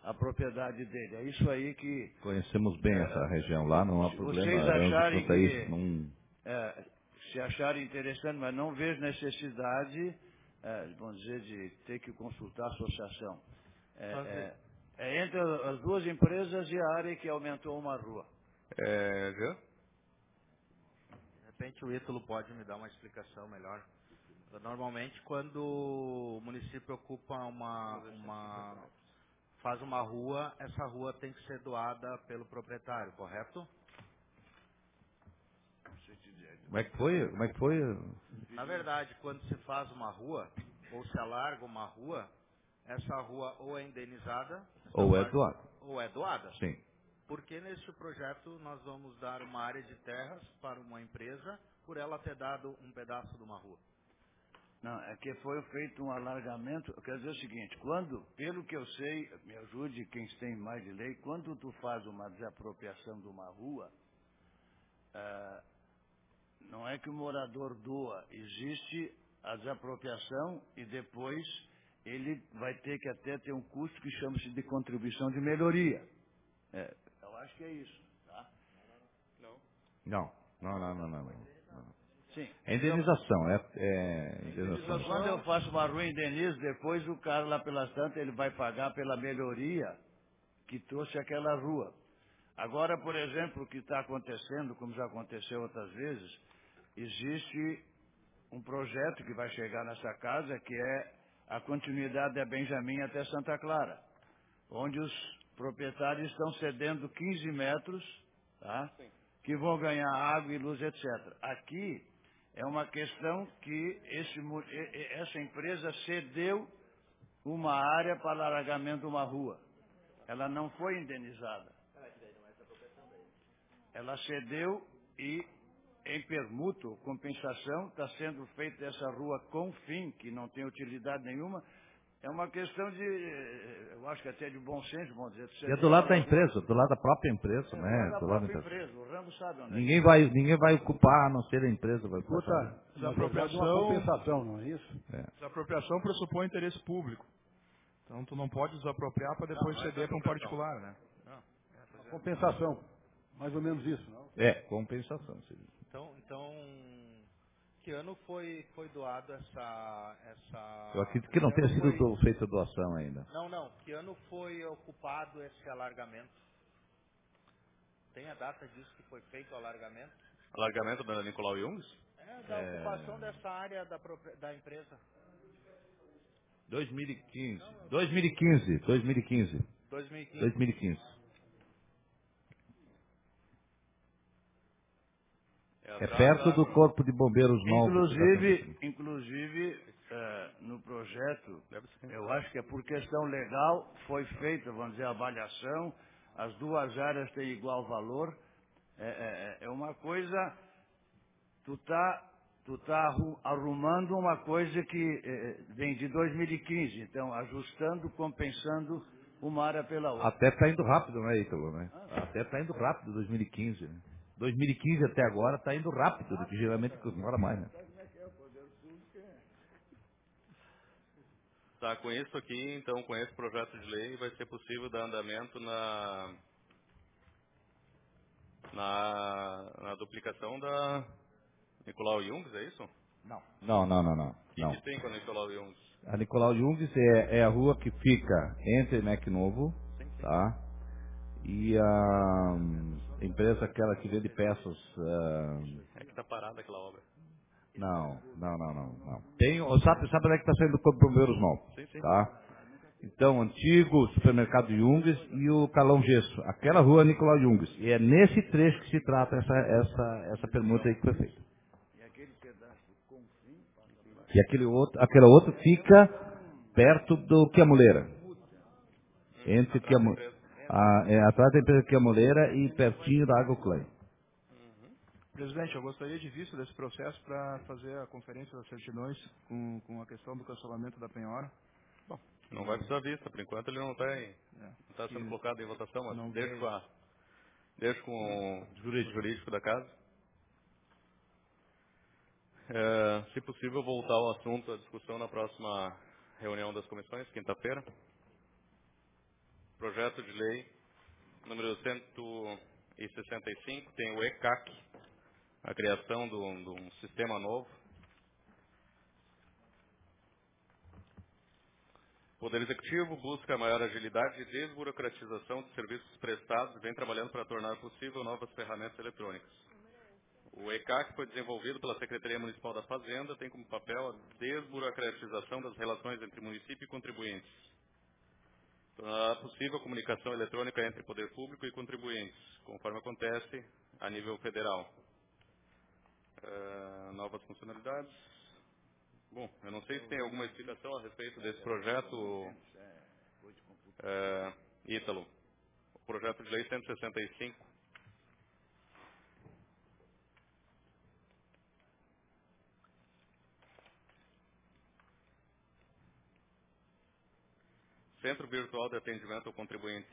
a propriedade dele. É isso aí que... Conhecemos bem essa região lá, não há Se problema vocês acharem quanto a isso. que... Não... se acharem interessante, mas não vejo necessidade, vamos dizer, de ter que consultar a associação. É entre as duas empresas e a área que aumentou uma rua. Jean? De repente o Ítalo pode me dar uma explicação melhor. Normalmente, quando o município ocupa faz uma rua, essa rua tem que ser doada pelo proprietário, correto? Como é que foi? Como é que foi? Na verdade, quando se faz uma rua, ou se alarga uma rua, essa rua ou é indenizada, Ou é doado. ou é doada. Sim. Porque neste projeto nós vamos dar uma área de terras para uma empresa por ela ter dado um pedaço de uma rua. Não, é que foi feito um alargamento. Quer dizer o seguinte, quando, pelo que eu sei, me ajude quem tem mais de lei, quando tu faz uma desapropriação de uma rua, não é que o morador doa, existe a desapropriação e depois ele vai ter que até ter um custo que chama-se de contribuição de melhoria. Eu acho que é isso, tá? Não. Sim. É indenização, indenização. Quando eu faço uma rua indenizo, depois o cara lá pelas tantas, ele vai pagar pela melhoria que trouxe aquela rua. Agora, por exemplo, o que está acontecendo, como já aconteceu outras vezes, existe um projeto que vai chegar nessa casa, que é a continuidade da Benjamin até Santa Clara, onde os proprietários estão cedendo 15 metros, tá? Que vão ganhar água e luz, etc. Aqui é uma questão que essa empresa cedeu uma área para alargamento de uma rua. Ela não foi indenizada. Ela cedeu e, em permuta, compensação, está sendo feita essa rua com fim, que não tem utilidade nenhuma. É uma questão de, eu acho que até de bom senso, vamos dizer. E é do lado da empresa, do lado da própria empresa, né? Do lado da própria empresa, o Ramos sabe onde ninguém vai ocupar, a não ser a empresa. Vai Escuta, desapropriação... uma compensação, não é isso? Desapropriação pressupõe interesse público. Então, tu não pode desapropriar para depois ceder para um particular, né? Compensação. Mais ou menos isso, não? Compensação. Então, que ano foi doado essa... Eu acredito que não tenha sido feita a doação ainda. Não. Que ano foi ocupado esse alargamento? Tem a data disso que foi feito o alargamento? Alargamento da Nicolau Jungs? Da ocupação dessa área da empresa. 2015. É perto do Corpo de Bombeiros novo. Inclusive, no projeto, eu acho que é por questão legal, foi feita, vamos dizer, a avaliação, as duas áreas têm igual valor. É uma coisa, tu tá arrumando uma coisa que vem de 2015, então ajustando, compensando uma área pela outra. Até está indo rápido, né, Ítalo? Né? Até está indo rápido 2015. Né? 2015 até agora está indo rápido, que geralmente demora mais, né? Tá, com isso aqui, então, com esse projeto de lei, vai ser possível dar andamento na duplicação da Nicolau Jungs, é isso? Não. O que tem com a Nicolau Jungs? A Nicolau Jungs é a rua que fica entre Mec Novo, tá? E a empresa aquela que vende peças... É que está parada aquela obra. Não. Tem, sabe onde é que está saindo o Corpo de Bombeiros novo? Sim. Tá? Então, antigo supermercado Jungs e o Calão Gesso. Aquela rua Nicolau Jungs. E é nesse trecho que se trata essa permuta aí que foi feita. E aquela outra fica perto do Quiamuleira. Entre atrás da empresa Quiamuleira e pertinho da Água Clay. Presidente, eu gostaria de vista desse processo para fazer a conferência das certidões com a questão do cancelamento da penhora. Bom, não vai precisar vista, por enquanto ele não está sendo colocado em votação, mas deixo com o jurídico da casa. Se possível, voltar ao assunto, à discussão na próxima reunião das comissões, quinta-feira. Projeto de lei número 165, tem o ECAC, a criação de um sistema novo. O Poder Executivo busca maior agilidade e desburocratização de serviços prestados e vem trabalhando para tornar possível novas ferramentas eletrônicas. O ECAC foi desenvolvido pela Secretaria Municipal da Fazenda, tem como papel a desburocratização das relações entre município e contribuintes. Tornará possível a comunicação eletrônica entre poder público e contribuintes, conforme acontece a nível federal. Novas funcionalidades. Bom, eu não sei se tem alguma explicação a respeito desse projeto, Ítalo. O projeto de lei 165. Centro Virtual de Atendimento ao Contribuinte.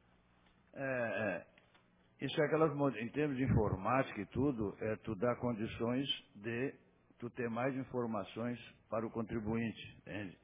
Isso é em termos de informática e tudo, tu dá condições de tu ter mais informações para o contribuinte, entende?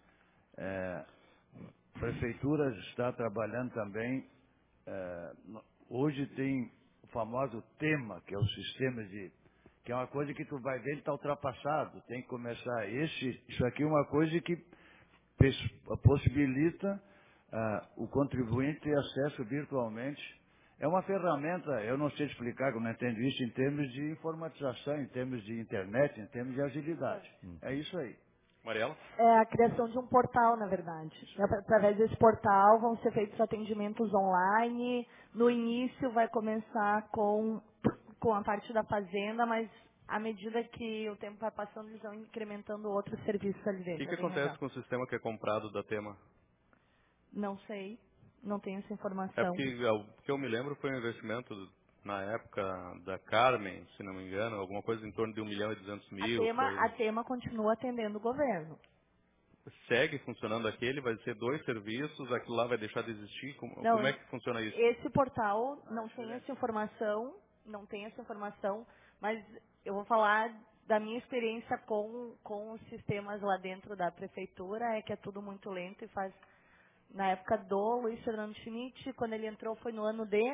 A Prefeitura está trabalhando também, hoje tem o famoso tema, que é o sistema que é uma coisa que tu vai ver, ele está ultrapassado, tem que começar, isso aqui é uma coisa que possibilita o contribuinte ter acesso virtualmente. É uma ferramenta, eu não sei explicar, que eu não entendo isso, em termos de informatização, em termos de internet, em termos de agilidade. É isso aí. Mariela? É a criação de um portal, na verdade. Através desse portal vão ser feitos atendimentos online. No início vai começar com a parte da fazenda, mas à medida que o tempo vai passando, eles vão incrementando outros serviços ali O dentro. que acontece com o sistema que é comprado da Tema? Não sei, não tenho essa É informação. porque, o que eu me lembro foi um investimento na época da Carmen, se não me engano, alguma coisa em torno de 1.200.000. A Tema continua atendendo o governo. Segue funcionando aquele, vai ser 2 serviços, aquilo lá vai deixar de existir? Como é que funciona isso? Esse portal não tem essa informação, mas eu vou falar da minha experiência com os sistemas lá dentro da prefeitura, é que é tudo muito lento e faz. Na época do Luiz Fernando Schmidt, quando ele entrou foi no ano de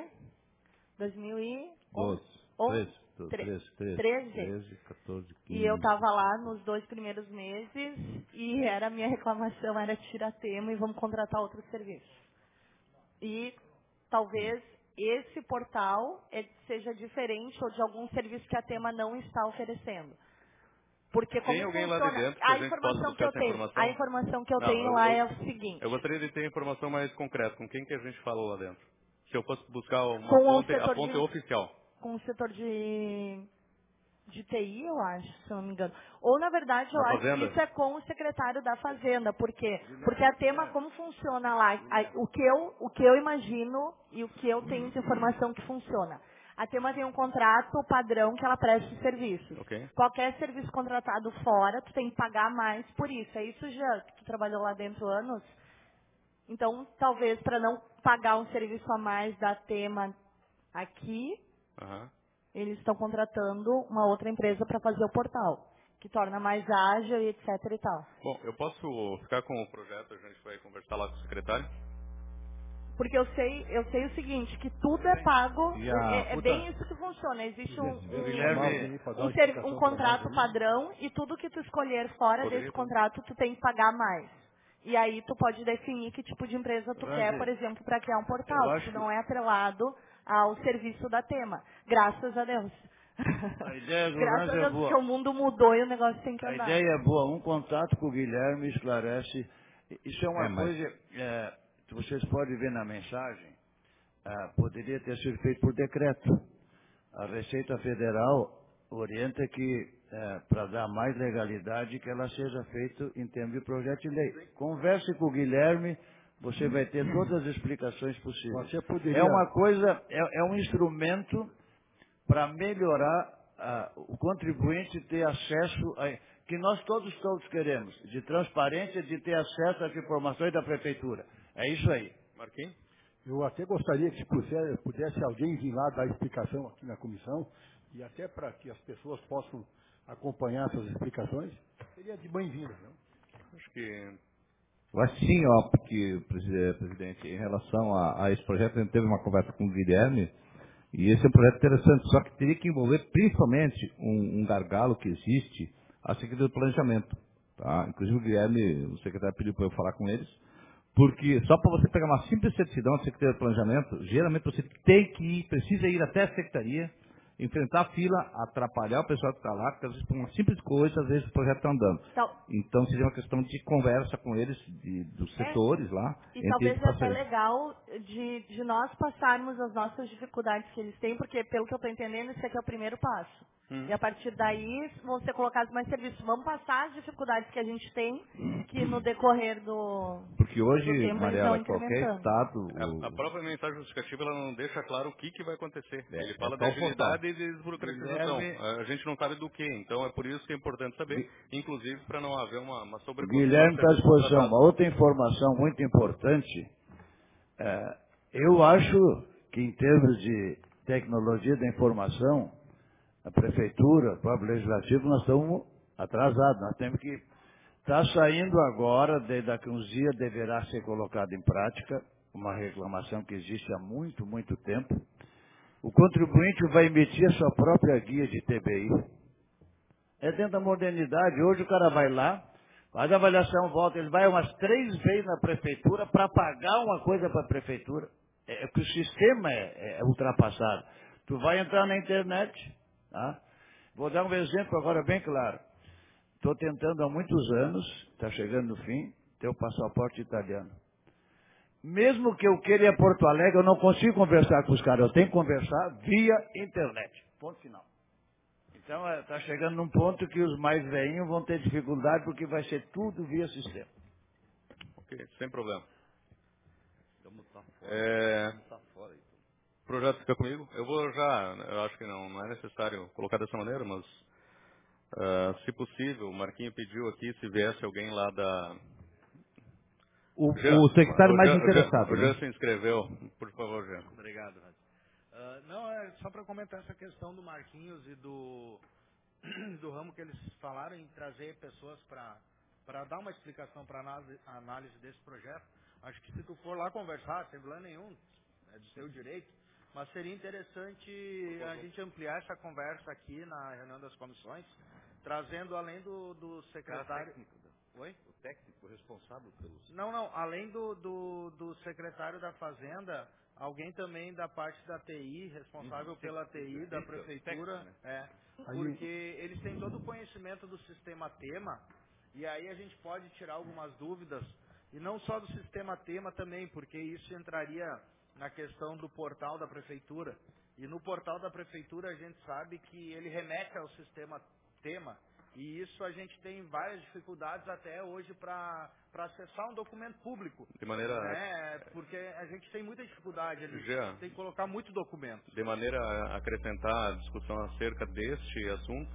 2011. 13, 14, 15. E eu estava lá nos 2 primeiros meses e a minha reclamação era tirar a Tema e vamos contratar outros serviços. E talvez esse portal seja diferente ou de algum serviço que a Tema não está oferecendo. Porque como Tem alguém lá funciona, de dentro que a gente possa buscar essa informação? a informação que eu tenho lá é o seguinte. Eu gostaria de ter informação mais concreta. Com quem que a gente falou lá dentro? Se eu fosse buscar uma Com fonte, a fonte oficial. Com o setor de TI, eu acho, se eu não me engano. Ou, na verdade, eu acho que isso é com o secretário da Fazenda. Por quê? Porque a Tema, como funciona lá, o que eu imagino e o que eu tenho de informação que funciona. A Tema tem um contrato padrão que ela presta os serviços. Okay. Qualquer serviço contratado fora, tu tem que pagar mais por isso. É isso, já que tu trabalhou lá dentro anos. Então, talvez, para não pagar um serviço a mais da Tema aqui, eles estão contratando uma outra empresa para fazer o portal, que torna mais ágil e etc e tal. Bom, eu posso ficar com o projeto, a gente vai conversar lá com o secretário? Porque eu sei o seguinte, que tudo é pago, é bem isso que funciona. Existe um contrato padrão e tudo que tu escolher fora desse contrato, tu tem que pagar mais. E aí tu pode definir que tipo de empresa tu quer, por exemplo, para criar um portal, que não é atrelado ao serviço da Tema. Graças a Deus. A ideia do Graças a Deus, é boa. porque o mundo mudou e o negócio tem que andar. A ideia é boa. Um contato com o Guilherme esclarece. Isso é uma coisa que vocês podem ver na mensagem. Poderia ter sido feito por decreto. A Receita Federal orienta que, para dar mais legalidade, que ela seja feita em termos de projeto de lei. Converse com o Guilherme, você vai ter todas as explicações possíveis. É uma coisa, é um instrumento para melhorar o contribuinte ter acesso, que nós todos queremos, de transparência, de ter acesso às informações da prefeitura. É isso aí. Marquinhos? Eu até gostaria que se pudesse alguém vir lá dar explicação aqui na comissão, e até para que as pessoas possam acompanhar essas explicações, seria de bem-vinda. Acho que Eu acho sim, ó, porque, presidente, em relação a esse projeto, a gente teve uma conversa com o Guilherme, e esse é um projeto interessante, só que teria que envolver principalmente um gargalo que existe, a Secretaria do Planejamento. Tá? Inclusive o Guilherme, o secretário pediu para eu falar com eles, porque só para você pegar uma simples certidão da Secretaria do Planejamento, geralmente você precisa ir até a Secretaria, enfrentar a fila, atrapalhar o pessoal que está lá, porque às vezes por uma simples coisa, às vezes o projeto está andando. Então seria uma questão de conversa com eles, dos setores lá, E entre talvez eles é para até sair. legal de nós passarmos as nossas dificuldades que eles têm, porque, pelo que eu estou entendendo, esse aqui é o primeiro passo. E a partir daí vão ser colocados mais serviços. Vamos passar as dificuldades que a gente tem, que no decorrer do Porque hoje, tempo eles vão Mariela, qualquer incrementando. estado, A própria mensagem justificativa ela não deixa claro o que vai acontecer. Ele é fala de só o portal. agilidade e de desburocratização. Guilherme, A gente não sabe do que, então é por isso que é importante saber, inclusive para não haver uma o sobreposição de Guilherme está à serviços disposição. contratados. Uma outra informação muito importante, eu acho que em termos de tecnologia da informação, a prefeitura, o próprio legislativo, nós estamos atrasados. Nós temos que estar saindo agora, daqui a uns dias deverá ser colocado em prática, uma reclamação que existe há muito, muito tempo. O contribuinte vai emitir a sua própria guia de TBI. É dentro da modernidade. Hoje o cara vai lá, faz a avaliação, volta, ele vai umas 3 vezes na prefeitura para pagar uma coisa para a prefeitura. É que o sistema é ultrapassado. Tu vai entrar na internet, tá? Vou dar um exemplo agora bem claro. Estou tentando há muitos anos, está chegando no fim, ter o passaporte italiano. Mesmo que eu queira ir a Porto Alegre, eu não consigo conversar com os caras, eu tenho que conversar via internet. Ponto final. Então, está chegando num ponto que os mais velhinhos vão ter dificuldade, porque vai ser tudo via sistema. Ok, sem problema. Vamos estar fora. O projeto fica comigo. Eu acho que não é necessário colocar dessa maneira, mas se possível, o Marquinho pediu aqui se viesse alguém lá da... O secretário mais interessado, O Jean né? se inscreveu. Por favor, Jean. Obrigado, Rádio. Não, é só para comentar essa questão do Marquinhos e do ramo que eles falaram em trazer pessoas para dar uma explicação para a análise desse projeto. Acho que se tu for lá conversar, sem problema nenhum, é do seu direito, mas seria interessante a gente ampliar essa conversa aqui na reunião das comissões, trazendo além do secretário... Oi? O técnico responsável pelos... Não, além do secretário da Fazenda, alguém também da parte da TI, responsável pela TI da prefeitura, porque eles têm todo o conhecimento do sistema tema, e aí a gente pode tirar algumas dúvidas, e não só do sistema tema também, porque isso entraria na questão do portal da prefeitura, e no portal da prefeitura a gente sabe que ele remete ao sistema tema, e isso a gente tem várias dificuldades até hoje para acessar um documento público. De maneira... Porque a gente tem muita dificuldade, ele Jean, tem que colocar muito documento. de maneira a acrescentar a discussão acerca deste assunto,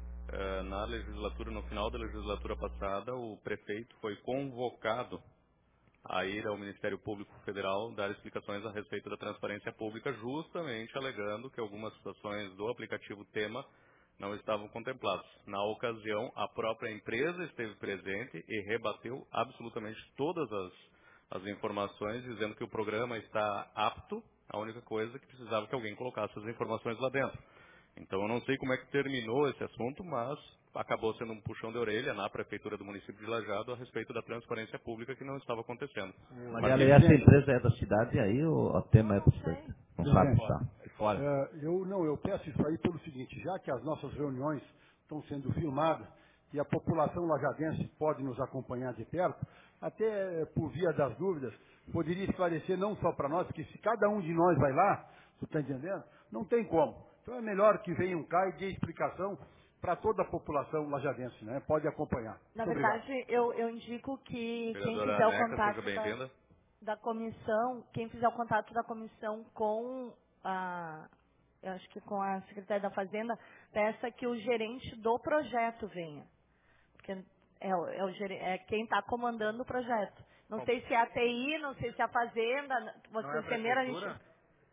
no final da legislatura passada, o prefeito foi convocado a ir ao Ministério Público Federal dar explicações a respeito da transparência pública, justamente alegando que algumas situações do aplicativo Tema não estavam contempladas. Na ocasião, a própria empresa esteve presente e rebateu absolutamente todas as informações, dizendo que o programa está apto, a única coisa que precisava que alguém colocasse as informações lá dentro. Então, eu não sei como é que terminou esse assunto, mas acabou sendo um puxão de orelha na prefeitura do município de Lajeado a respeito da transparência pública que não estava acontecendo. Mariela, e essa empresa é da cidade aí ou a Tema é da cidade? Não sabe, tá? É fora. Eu peço isso aí pelo seguinte, já que as nossas reuniões estão sendo filmadas e a população lajadense pode nos acompanhar de perto, até por via das dúvidas, poderia esclarecer não só para nós, porque se cada um de nós vai lá, você está entendendo? Não tem como. Então é melhor que venham cá e dê explicação para toda a população lajadense, né? Pode acompanhar. Na Muito verdade, eu indico que quem Vereadora fizer o Neca, contato seja bem-vinda. da comissão, quem fizer o contato da comissão com eu acho que com a secretária da Fazenda, peça que o gerente do projeto venha. Porque é quem está comandando o projeto. Não sei se é a TI, não sei se é a Fazenda, vocês entenderam?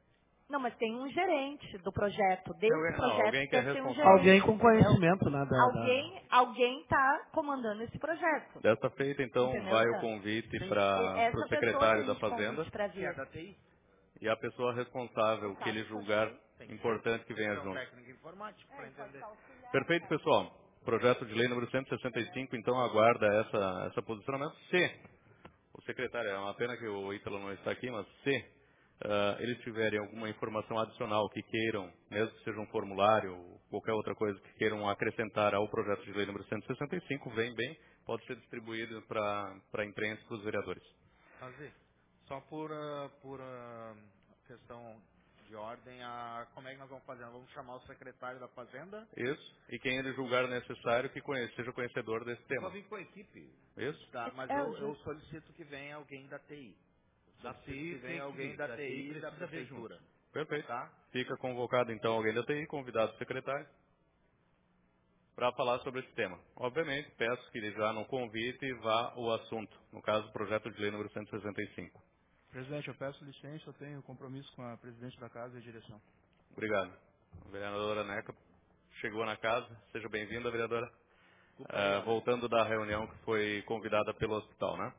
Não, mas tem um gerente do projeto. Desse Não, projeto alguém que é deve ter um responsável. gerente, Alguém com entendeu? conhecimento, né, Alguém está comandando esse projeto. Desta feita, então, Entendeu, vai o Sam? convite Sim. para o Essa pessoa que a secretário da gente Fazenda convite para Que é vir. da TI. e a pessoa responsável que ele Sabe, julgar Tem que ser. importante que venha É um junto. técnico informático para entender. Perfeito, pessoal. Projeto de lei número 165, então, aguarda essa posicionamento. Se o secretário, é uma pena que o Ítalo não está aqui, mas se eles tiverem alguma informação adicional que queiram, mesmo que seja um formulário ou qualquer outra coisa que queiram acrescentar ao projeto de lei número 165, vem bem, pode ser distribuído para a imprensa e para os vereadores. Razi, só por questão de ordem, como é que nós vamos fazer? Nós vamos chamar o secretário da Fazenda? Isso. E quem ele julgar necessário que seja conhecedor desse Só tema. vir com a equipe. Isso. Tá, mas eu solicito que venha alguém da TI. Da Solicito TI que venha tem que alguém vir. da Da TI TI e da precisa ver prefeitura. Perfeito. Tá? Fica convocado, então, alguém da TI, convidado o secretário, para falar sobre esse tema. Obviamente, peço que ele já no convite vá o assunto, no caso, o projeto de lei número 165. Presidente, eu peço licença, eu tenho compromisso com a presidente da casa e a direção. Obrigado. A vereadora Neca chegou na casa. Seja bem-vinda, vereadora. Desculpa aí, ó. Voltando da reunião que foi convidada pelo hospital, né?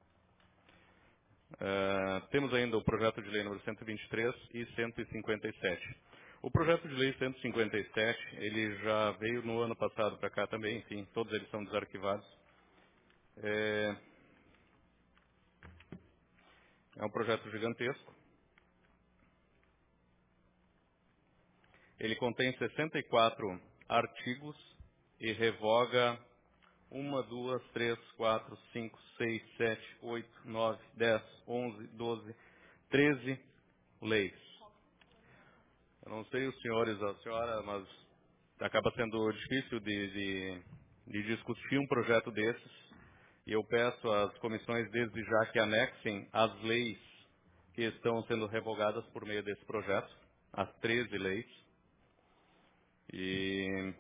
Temos ainda o projeto de lei número 123 e 157. O projeto de lei 157, ele já veio no ano passado para cá também, enfim, todos eles são desarquivados. É um projeto gigantesco. Ele contém 64 artigos e revoga 1, 2, 3, 4, 5, 6, 7, 8, 9, 10, 11, 12, 13 leis. Eu não sei os senhores, a senhora, mas acaba sendo difícil de discutir um projeto desses. E eu peço às comissões desde já que anexem as leis que estão sendo revogadas por meio desse projeto, as 13 leis. E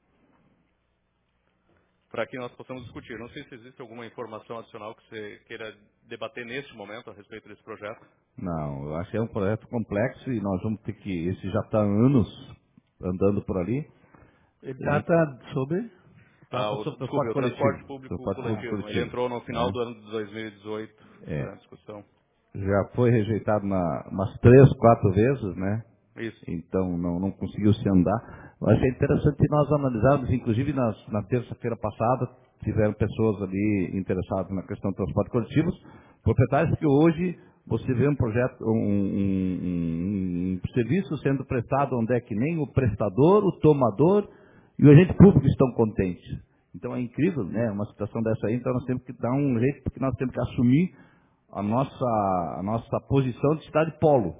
para que nós possamos discutir. Não sei se existe alguma informação adicional que você queira debater neste momento a respeito desse projeto. Não, eu acho que é um projeto complexo e nós vamos ter que. Esse já está há anos andando por ali. Ele E trata sobre... trata sobre Desculpe, transporte o transporte coletivo. público Transporte público coletivo. Ele coletivo. entrou no final Né? do ano de 2018 É, para a discussão. já foi rejeitado umas 3, 4 vezes, né? Isso. Então não conseguiu se andar. Eu achei interessante nós analisarmos, inclusive na terça-feira passada, tiveram pessoas ali interessadas na questão do transporte coletivo, proprietários, que hoje você vê um projeto, um serviço sendo prestado onde é que nem o prestador, o tomador e o agente público estão contentes. Então é incrível, né? Uma situação dessa aí, então nós temos que dar um jeito, porque nós temos que assumir a nossa posição de cidade polo,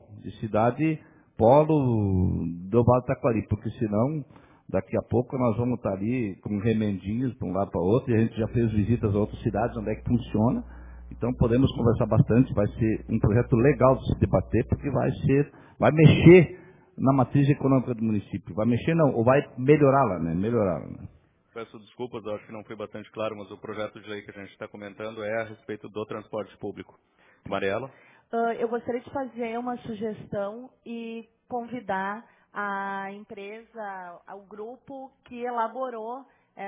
do Vale do Taquari, porque senão, daqui a pouco nós vamos estar ali com remendinhos para um lado para o outro, e a gente já fez visitas a outras cidades onde é que funciona, então podemos conversar bastante, vai ser um projeto legal de se debater, porque vai mexer na matriz econômica do município, vai mexer não, ou vai melhorá-la, né? Melhorá-la, né? Peço desculpas, eu acho que não fui bastante claro, mas o projeto de lei que a gente está comentando é a respeito do transporte público. Mariela? Eu gostaria de fazer uma sugestão e convidar a empresa, o grupo que elaborou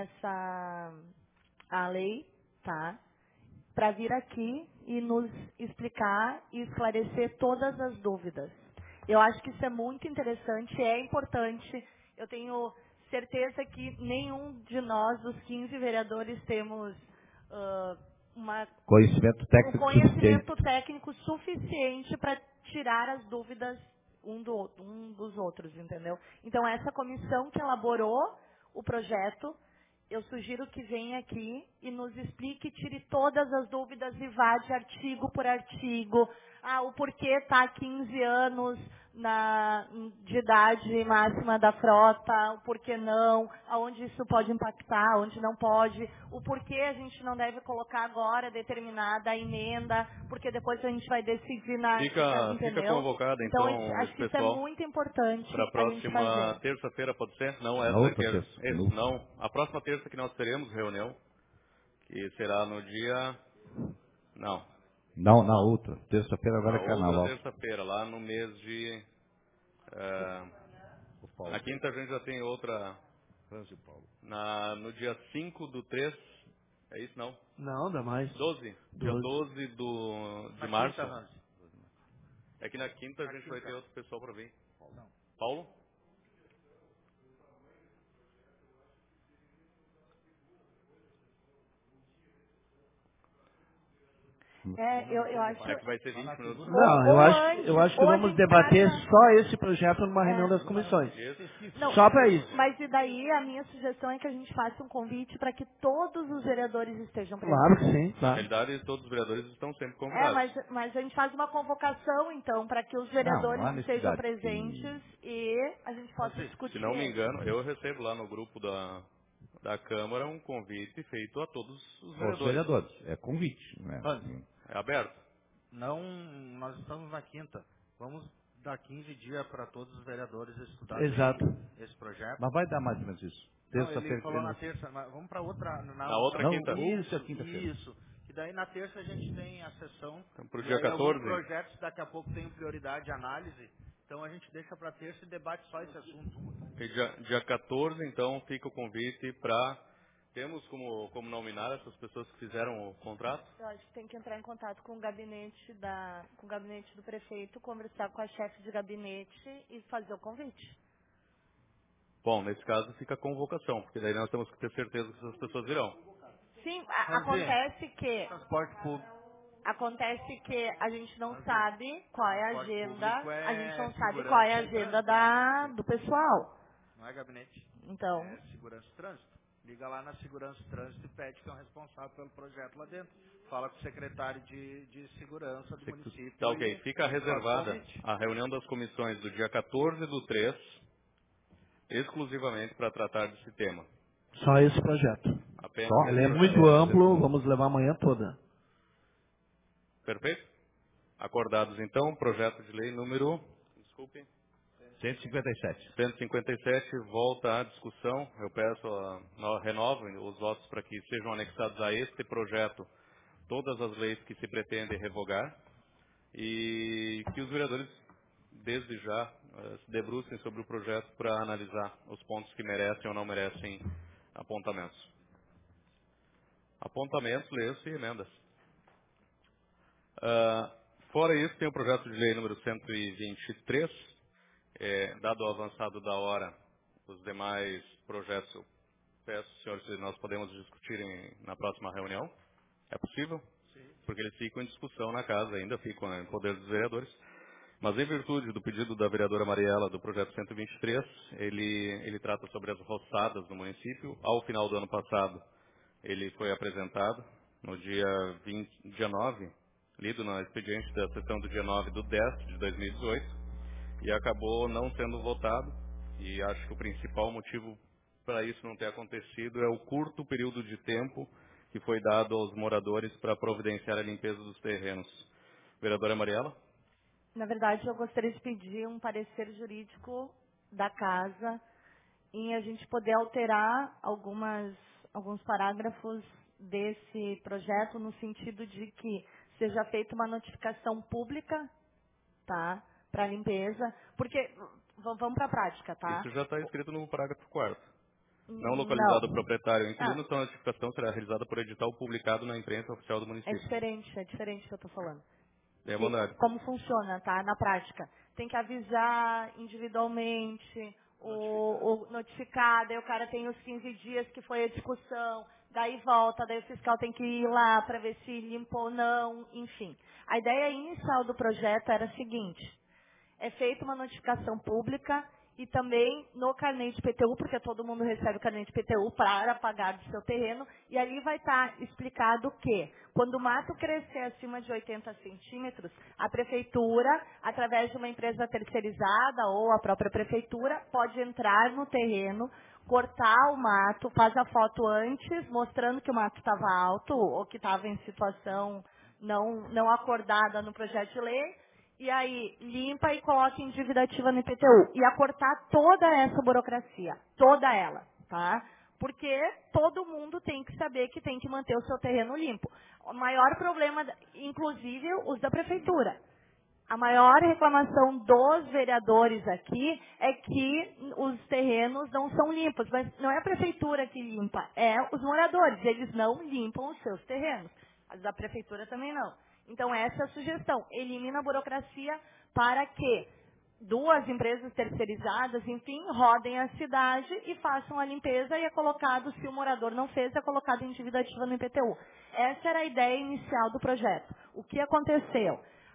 a lei, tá? Para vir aqui e nos explicar e esclarecer todas as dúvidas. Eu acho que isso é muito interessante, é importante. Eu tenho certeza que nenhum de nós, os 15 vereadores, temos uma Conhecimento o técnico suficiente. conhecimento técnico suficiente para tirar as dúvidas um dos outros, entendeu? Então, essa comissão que elaborou o projeto, eu sugiro que venha aqui e nos explique, tire todas as dúvidas e vá de artigo por artigo. O porquê está há 15 anos de idade máxima da frota, o porquê não, aonde isso pode impactar, onde não pode, o porquê a gente não deve colocar agora determinada emenda, porque depois a gente vai decidir Fica entendeu? convocado, Então, então, acho esse que isso é pessoal muito importante para a a gente próxima fazer. terça-feira, pode ser? Não, Na essa outra que é... terça. Não, a próxima terça que nós teremos reunião, que será no dia... Não, Não, na outra. Terça-feira agora na é outra carnaval. terça-feira, lá no mês de Na quinta a gente já tem outra. No dia 5/3, é isso não? Não, dá mais. 12? Dia 12 de março. É que na quinta a gente vai ter outro pessoal para vir. Paulo? Eu acho... É que vai ser 20 minutos. Não, eu acho que vamos debater só esse projeto numa reunião das comissões. Não, Só para isso. Mas e daí a minha sugestão é que a gente faça um convite para que todos os vereadores estejam presentes. Claro que sim, Na claro. realidade, todos os vereadores estão sempre convidados. Mas a gente faz uma convocação, então, para que os vereadores estejam presentes e a gente possa discutir. Se não me engano, eu recebo lá no grupo da Câmara um convite feito a todos os vereadores. É convite, né? É aberto. Não, nós estamos na quinta. Vamos dar 15 dias para todos os vereadores estudarem esse projeto. Mas vai dar mais ou menos isso. Terça-feira. Ele falou na terça, mas vamos para outra. Na outra quinta. Isso, quinta-feira. Isso. E daí na terça a gente tem a sessão. Então, para o dia 14. Alguns projetos daqui a pouco têm prioridade de análise. Então a gente deixa para terça e debate só esse assunto. E dia 14, então, fica o convite para... Temos como nominar essas pessoas que fizeram o contrato? Eu acho que tem que entrar em contato com o gabinete do prefeito, conversar com a chefe de gabinete e fazer o convite. Bom, nesse caso fica a convocação, porque daí nós temos que ter certeza que essas pessoas virão. Sim, acontece que... Transporte público. Acontece que a gente não sabe qual é a agenda, a gente não sabe segurança qual é a agenda do pessoal. Não é gabinete. Então... É segurança e trânsito. Liga lá na segurança e trânsito e pede que é o responsável pelo projeto lá dentro. Fala com o secretário de segurança do município. Tá ok, fica reservada a reunião das comissões do dia 14/3, exclusivamente para tratar desse tema. Só esse projeto. Apenas Ele é muito amplo, vamos levar a manhã toda. Perfeito? Acordados então, projeto de lei número... Desculpe. 157 volta à discussão. Eu peço, renovem os votos para que sejam anexados a este projeto todas as leis que se pretendem revogar e que os vereadores, desde já, se debrucem sobre o projeto para analisar os pontos que merecem ou não merecem apontamentos. Apontamentos, leia-se e emendas. Fora isso, tem o projeto de lei número 123. Dado o avançado da hora, os demais projetos, eu peço, senhores, se nós podemos discutir na próxima reunião. É possível? Sim. Porque eles ficam em discussão na casa, ainda ficam em poder dos vereadores. Mas em virtude do pedido da vereadora Mariela do projeto 123, ele trata sobre as roçadas no município. Ao final do ano passado, ele foi apresentado no dia 9, lido no expediente da sessão do dia 9/10 de 2018. E acabou não sendo votado, e acho que o principal motivo para isso não ter acontecido é o curto período de tempo que foi dado aos moradores para providenciar a limpeza dos terrenos. Vereadora Mariela? Na verdade, eu gostaria de pedir um parecer jurídico da casa em a gente poder alterar alguns parágrafos desse projeto no sentido de que seja feita uma notificação pública, tá? Para limpeza, porque vamos para a prática, tá? Isso já está escrito no parágrafo 4º. Não localizado o proprietário ou inquilino, então a notificação será realizada por edital publicado na imprensa oficial do município. É diferente que eu estou falando. É bondade. Como funciona, tá? Na prática. Tem que avisar individualmente, o notificado, aí o cara tem os 15 dias que foi a discussão, daí volta, daí o fiscal tem que ir lá para ver se limpou ou não, enfim. A ideia inicial do projeto era a seguinte: é feita uma notificação pública e também no carnê de PTU, porque todo mundo recebe o carnê de PTU para pagar do seu terreno, e ali vai estar explicado que, quando o mato crescer acima de 80 centímetros, a prefeitura, através de uma empresa terceirizada ou a própria prefeitura, pode entrar no terreno, cortar o mato, faz a foto antes, mostrando que o mato estava alto ou que estava em situação não acordada no projeto de lei, e aí limpa e coloca em dívida ativa no IPTU. E a cortar toda essa burocracia, toda ela, tá? Porque todo mundo tem que saber que tem que manter o seu terreno limpo. O maior problema, inclusive os da prefeitura. A maior reclamação dos vereadores aqui é que os terrenos não são limpos, mas não é a prefeitura que limpa, é os moradores. Eles não limpam os seus terrenos. As da prefeitura também não. Então, essa é a sugestão. Elimina a burocracia para que duas empresas terceirizadas, enfim, rodem a cidade e façam a limpeza e é colocado, se o morador não fez, é colocado em dívida ativa no IPTU. Essa era a ideia inicial do projeto. O que aconteceu?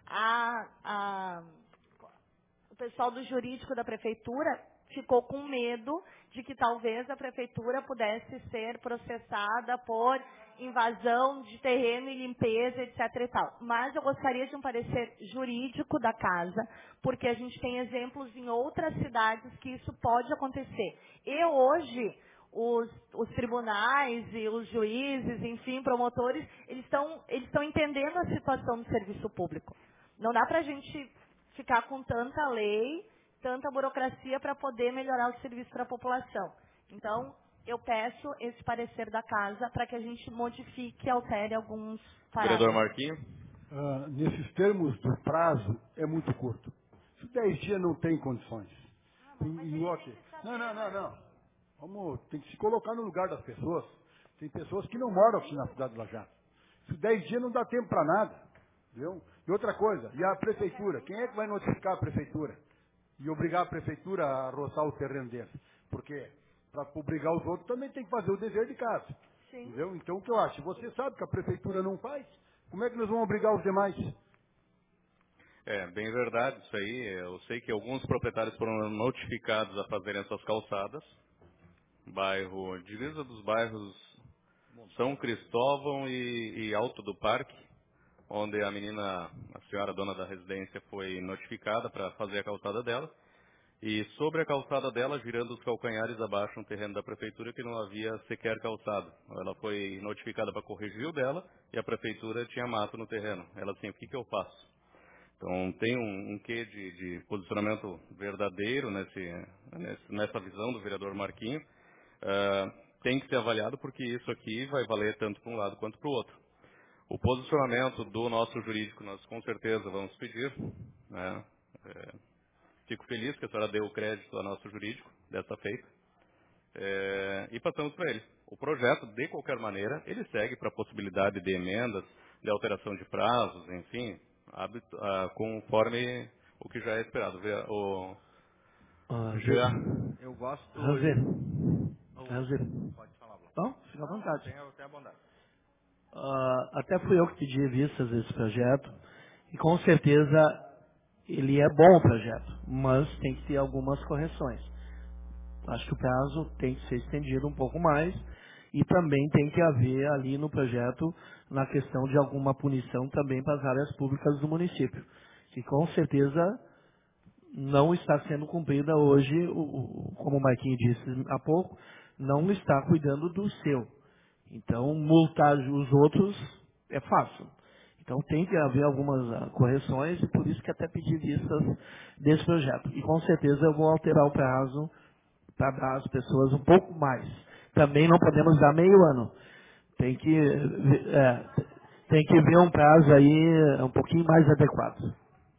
O pessoal do jurídico da prefeitura ficou com medo de que talvez a prefeitura pudesse ser processada por invasão de terreno e limpeza, etc. e tal. Mas eu gostaria de um parecer jurídico da casa, porque a gente tem exemplos em outras cidades que isso pode acontecer. E hoje, os tribunais e os juízes, enfim, promotores, eles estão entendendo a situação do serviço público. Não dá para a gente ficar com tanta lei, tanta burocracia para poder melhorar o serviço para a população. Então, eu peço esse parecer da casa para que a gente modifique e altere alguns Vereador parágrafos. Marquinho. Nesses termos do prazo, é muito curto. Se 10 dias não tem condições. Não. Tem que se colocar no lugar das pessoas. Tem pessoas que não moram aqui na cidade de Lajato. Se 10 dias não dá tempo para nada. Entendeu? E outra coisa, e a prefeitura? Quem é que vai notificar a prefeitura? E obrigar a prefeitura a roçar o terreno deles? Porque para obrigar os outros também tem que fazer o dever de casa. Sim. Entendeu? Então o que eu acho? Você sabe que a prefeitura não faz, como é que nós vamos obrigar os demais? É, bem verdade isso aí. Eu sei que alguns proprietários foram notificados a fazerem essas calçadas. Divisa dos bairros São Cristóvão e Alto do Parque, onde a senhora dona da residência foi notificada para fazer a calçada dela. E sobre a calçada dela, girando os calcanhares abaixo, um terreno da prefeitura que não havia sequer calçado. Ela foi notificada para corrigir o dela e a prefeitura tinha mato no terreno. Ela assim, o que eu faço? Então tem um quê de posicionamento verdadeiro nessa visão do vereador Marquinho. Tem que ser avaliado porque isso aqui vai valer tanto para um lado quanto para o outro. O posicionamento do nosso jurídico nós com certeza vamos pedir, né? Fico feliz que a senhora deu o crédito ao nosso jurídico dessa feita. E passamos para ele. O projeto, de qualquer maneira, ele segue para a possibilidade de emendas, de alteração de prazos, enfim, conforme o que já é esperado. Eu gosto... Razer. Pode falar, Blau. Não, fica à vontade. Tenha bondade. Até fui eu que pedi vistas desse projeto, e com certeza ele é bom o projeto, mas tem que ter algumas correções. Acho que o prazo tem que ser estendido um pouco mais e também tem que haver ali no projeto, na questão de alguma punição também para as áreas públicas do município, que com certeza não está sendo cumprida hoje, como o Marquinhos disse há pouco, não está cuidando do seu. Então, multar os outros é fácil. Então, tem que haver algumas correções e por isso que até pedi vistas desse projeto. E com certeza eu vou alterar o prazo para dar às pessoas um pouco mais. Também não podemos dar meio ano. Tem que ver um prazo aí um pouquinho mais adequado.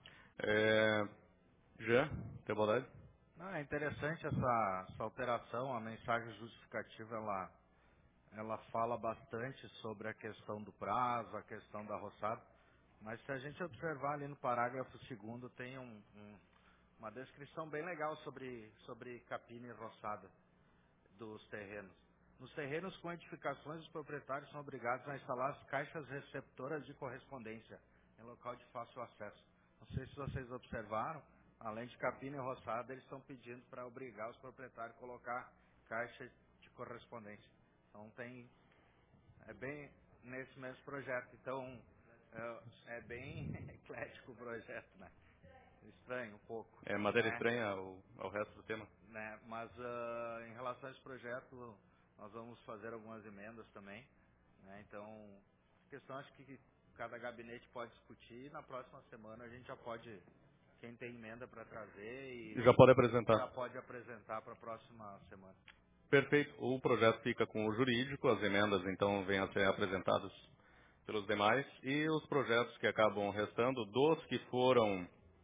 Jean, tem bondade? Não, é interessante essa alteração, a mensagem justificativa, ela fala bastante sobre a questão do prazo, a questão da roçada, mas se a gente observar ali no parágrafo 2º, tem uma descrição bem legal sobre capina e roçada dos terrenos. Nos terrenos com edificações, os proprietários são obrigados a instalar as caixas receptoras de correspondência em local de fácil acesso. Não sei se vocês observaram, além de capina e roçada, eles estão pedindo para obrigar os proprietários a colocar caixa de correspondência. Então é bem nesse mesmo projeto. Então é bem eclético o projeto, né? Estranho um pouco. É matéria né? estranha ao resto do tema. Né? Mas em relação a esse projeto, nós vamos fazer algumas emendas também. Né? Então, a questão acho que cada gabinete pode discutir e na próxima semana a gente já pode, quem tem emenda para trazer e Já pode apresentar. já pode apresentar para a próxima semana. Perfeito. O projeto fica com o jurídico, as emendas então vêm a ser apresentadas pelos demais e os projetos que acabam restando, dos que foram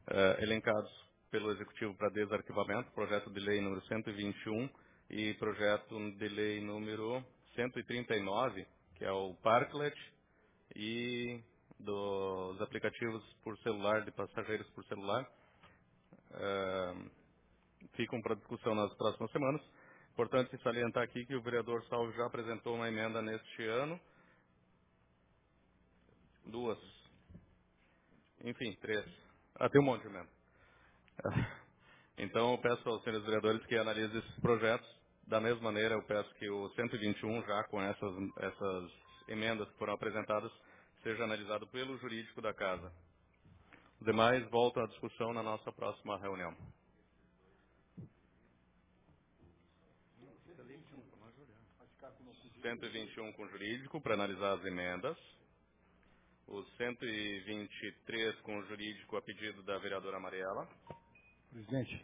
elencados pelo Executivo para desarquivamento, projeto de lei número 121 e projeto de lei número 139, que é o Parklet, e dos aplicativos por celular, de passageiros por celular, ficam para discussão nas próximas semanas. Importante salientar aqui que o vereador Salvo já apresentou uma emenda neste ano, duas, enfim, três. Tem um monte de emenda. Então, eu peço aos senhores vereadores que analisem esses projetos. Da mesma maneira, eu peço que o 121, já com essas emendas que foram apresentadas, seja analisado pelo jurídico da Casa. Os demais voltam à discussão na nossa próxima reunião. 121 com o jurídico para analisar as emendas. O 123 com o jurídico a pedido da vereadora Mariela. Presidente.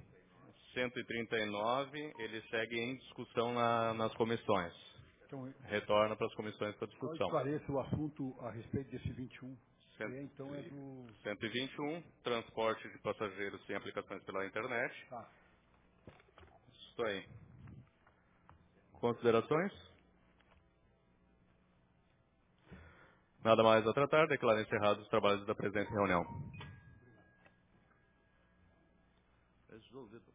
139, ele segue em discussão nas comissões. Então, Retorna para as comissões para só discussão. esclareça o assunto a respeito desse 21. Então é do... 121, transporte de passageiros sem aplicações pela internet. Tá. Isso aí. Considerações? Nada mais a tratar. Declaro encerrados os trabalhos da presente reunião. Resolvido.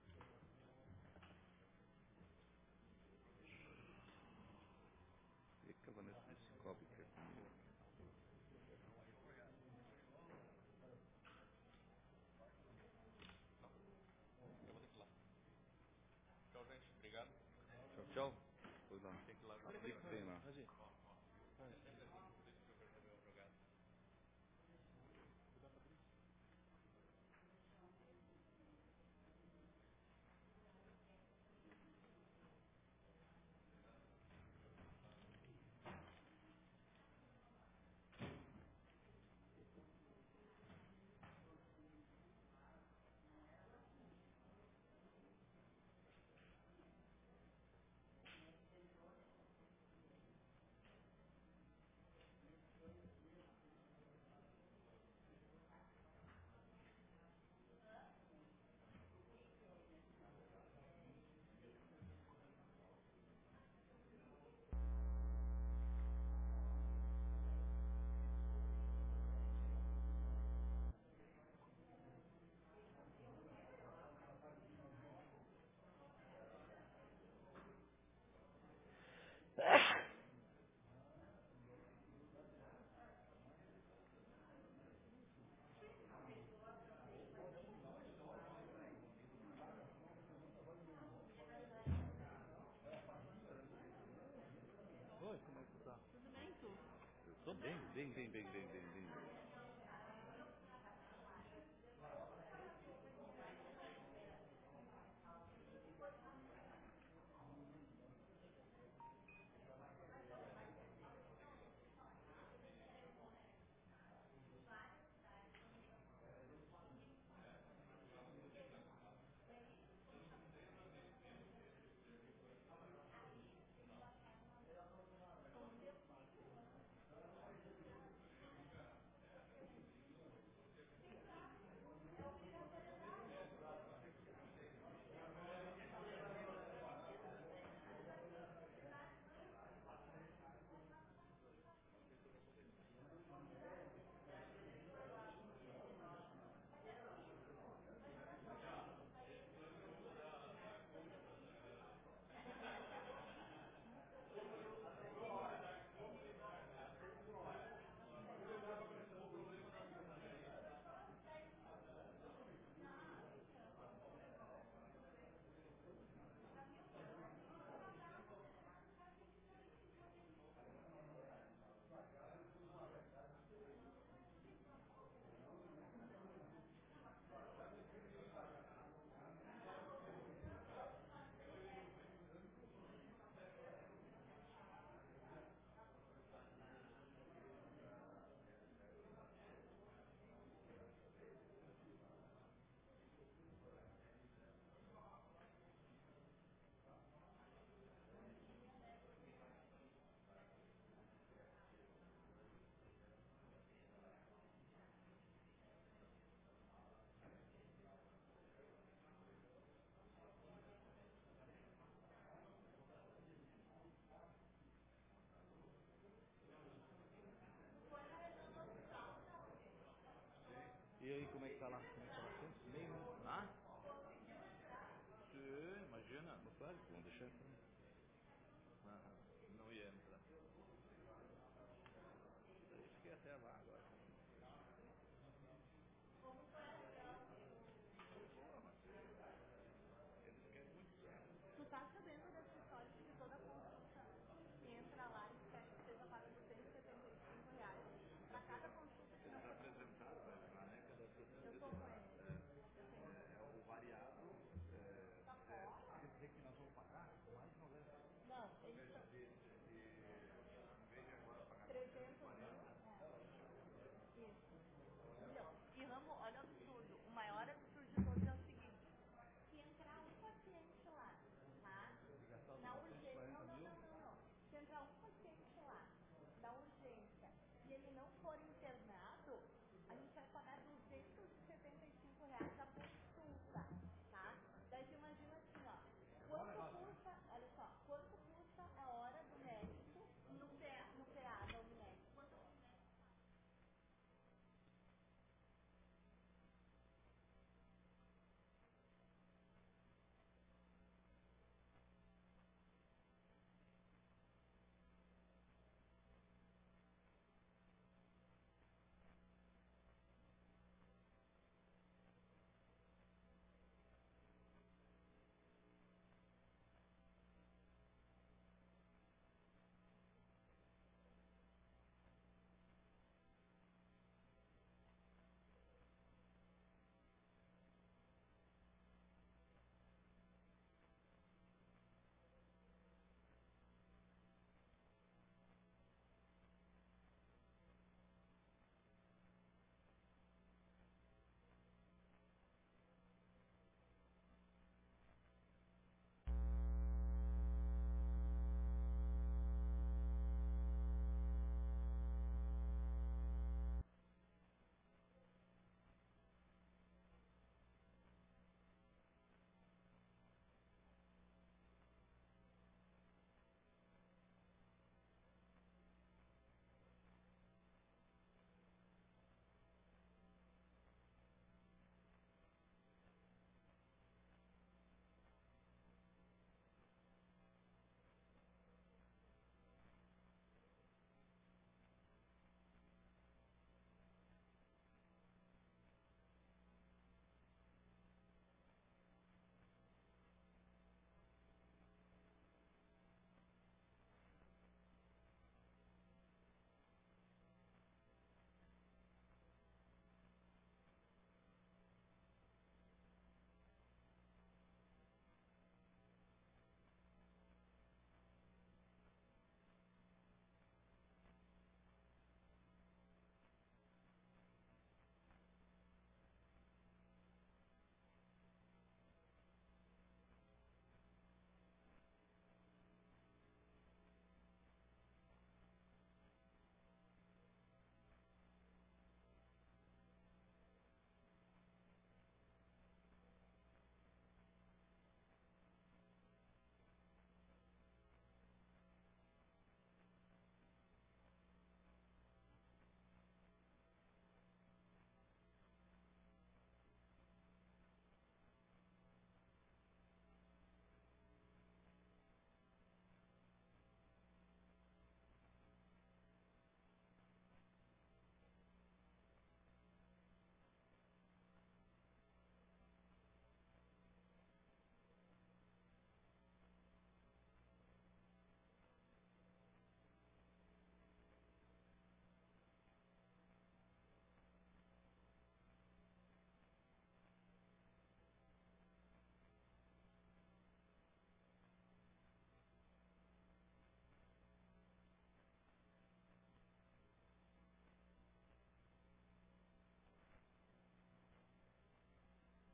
Tchau. Pois não. Tem que ir lá. Tem lá. Tô bem. aí como é que tá lá.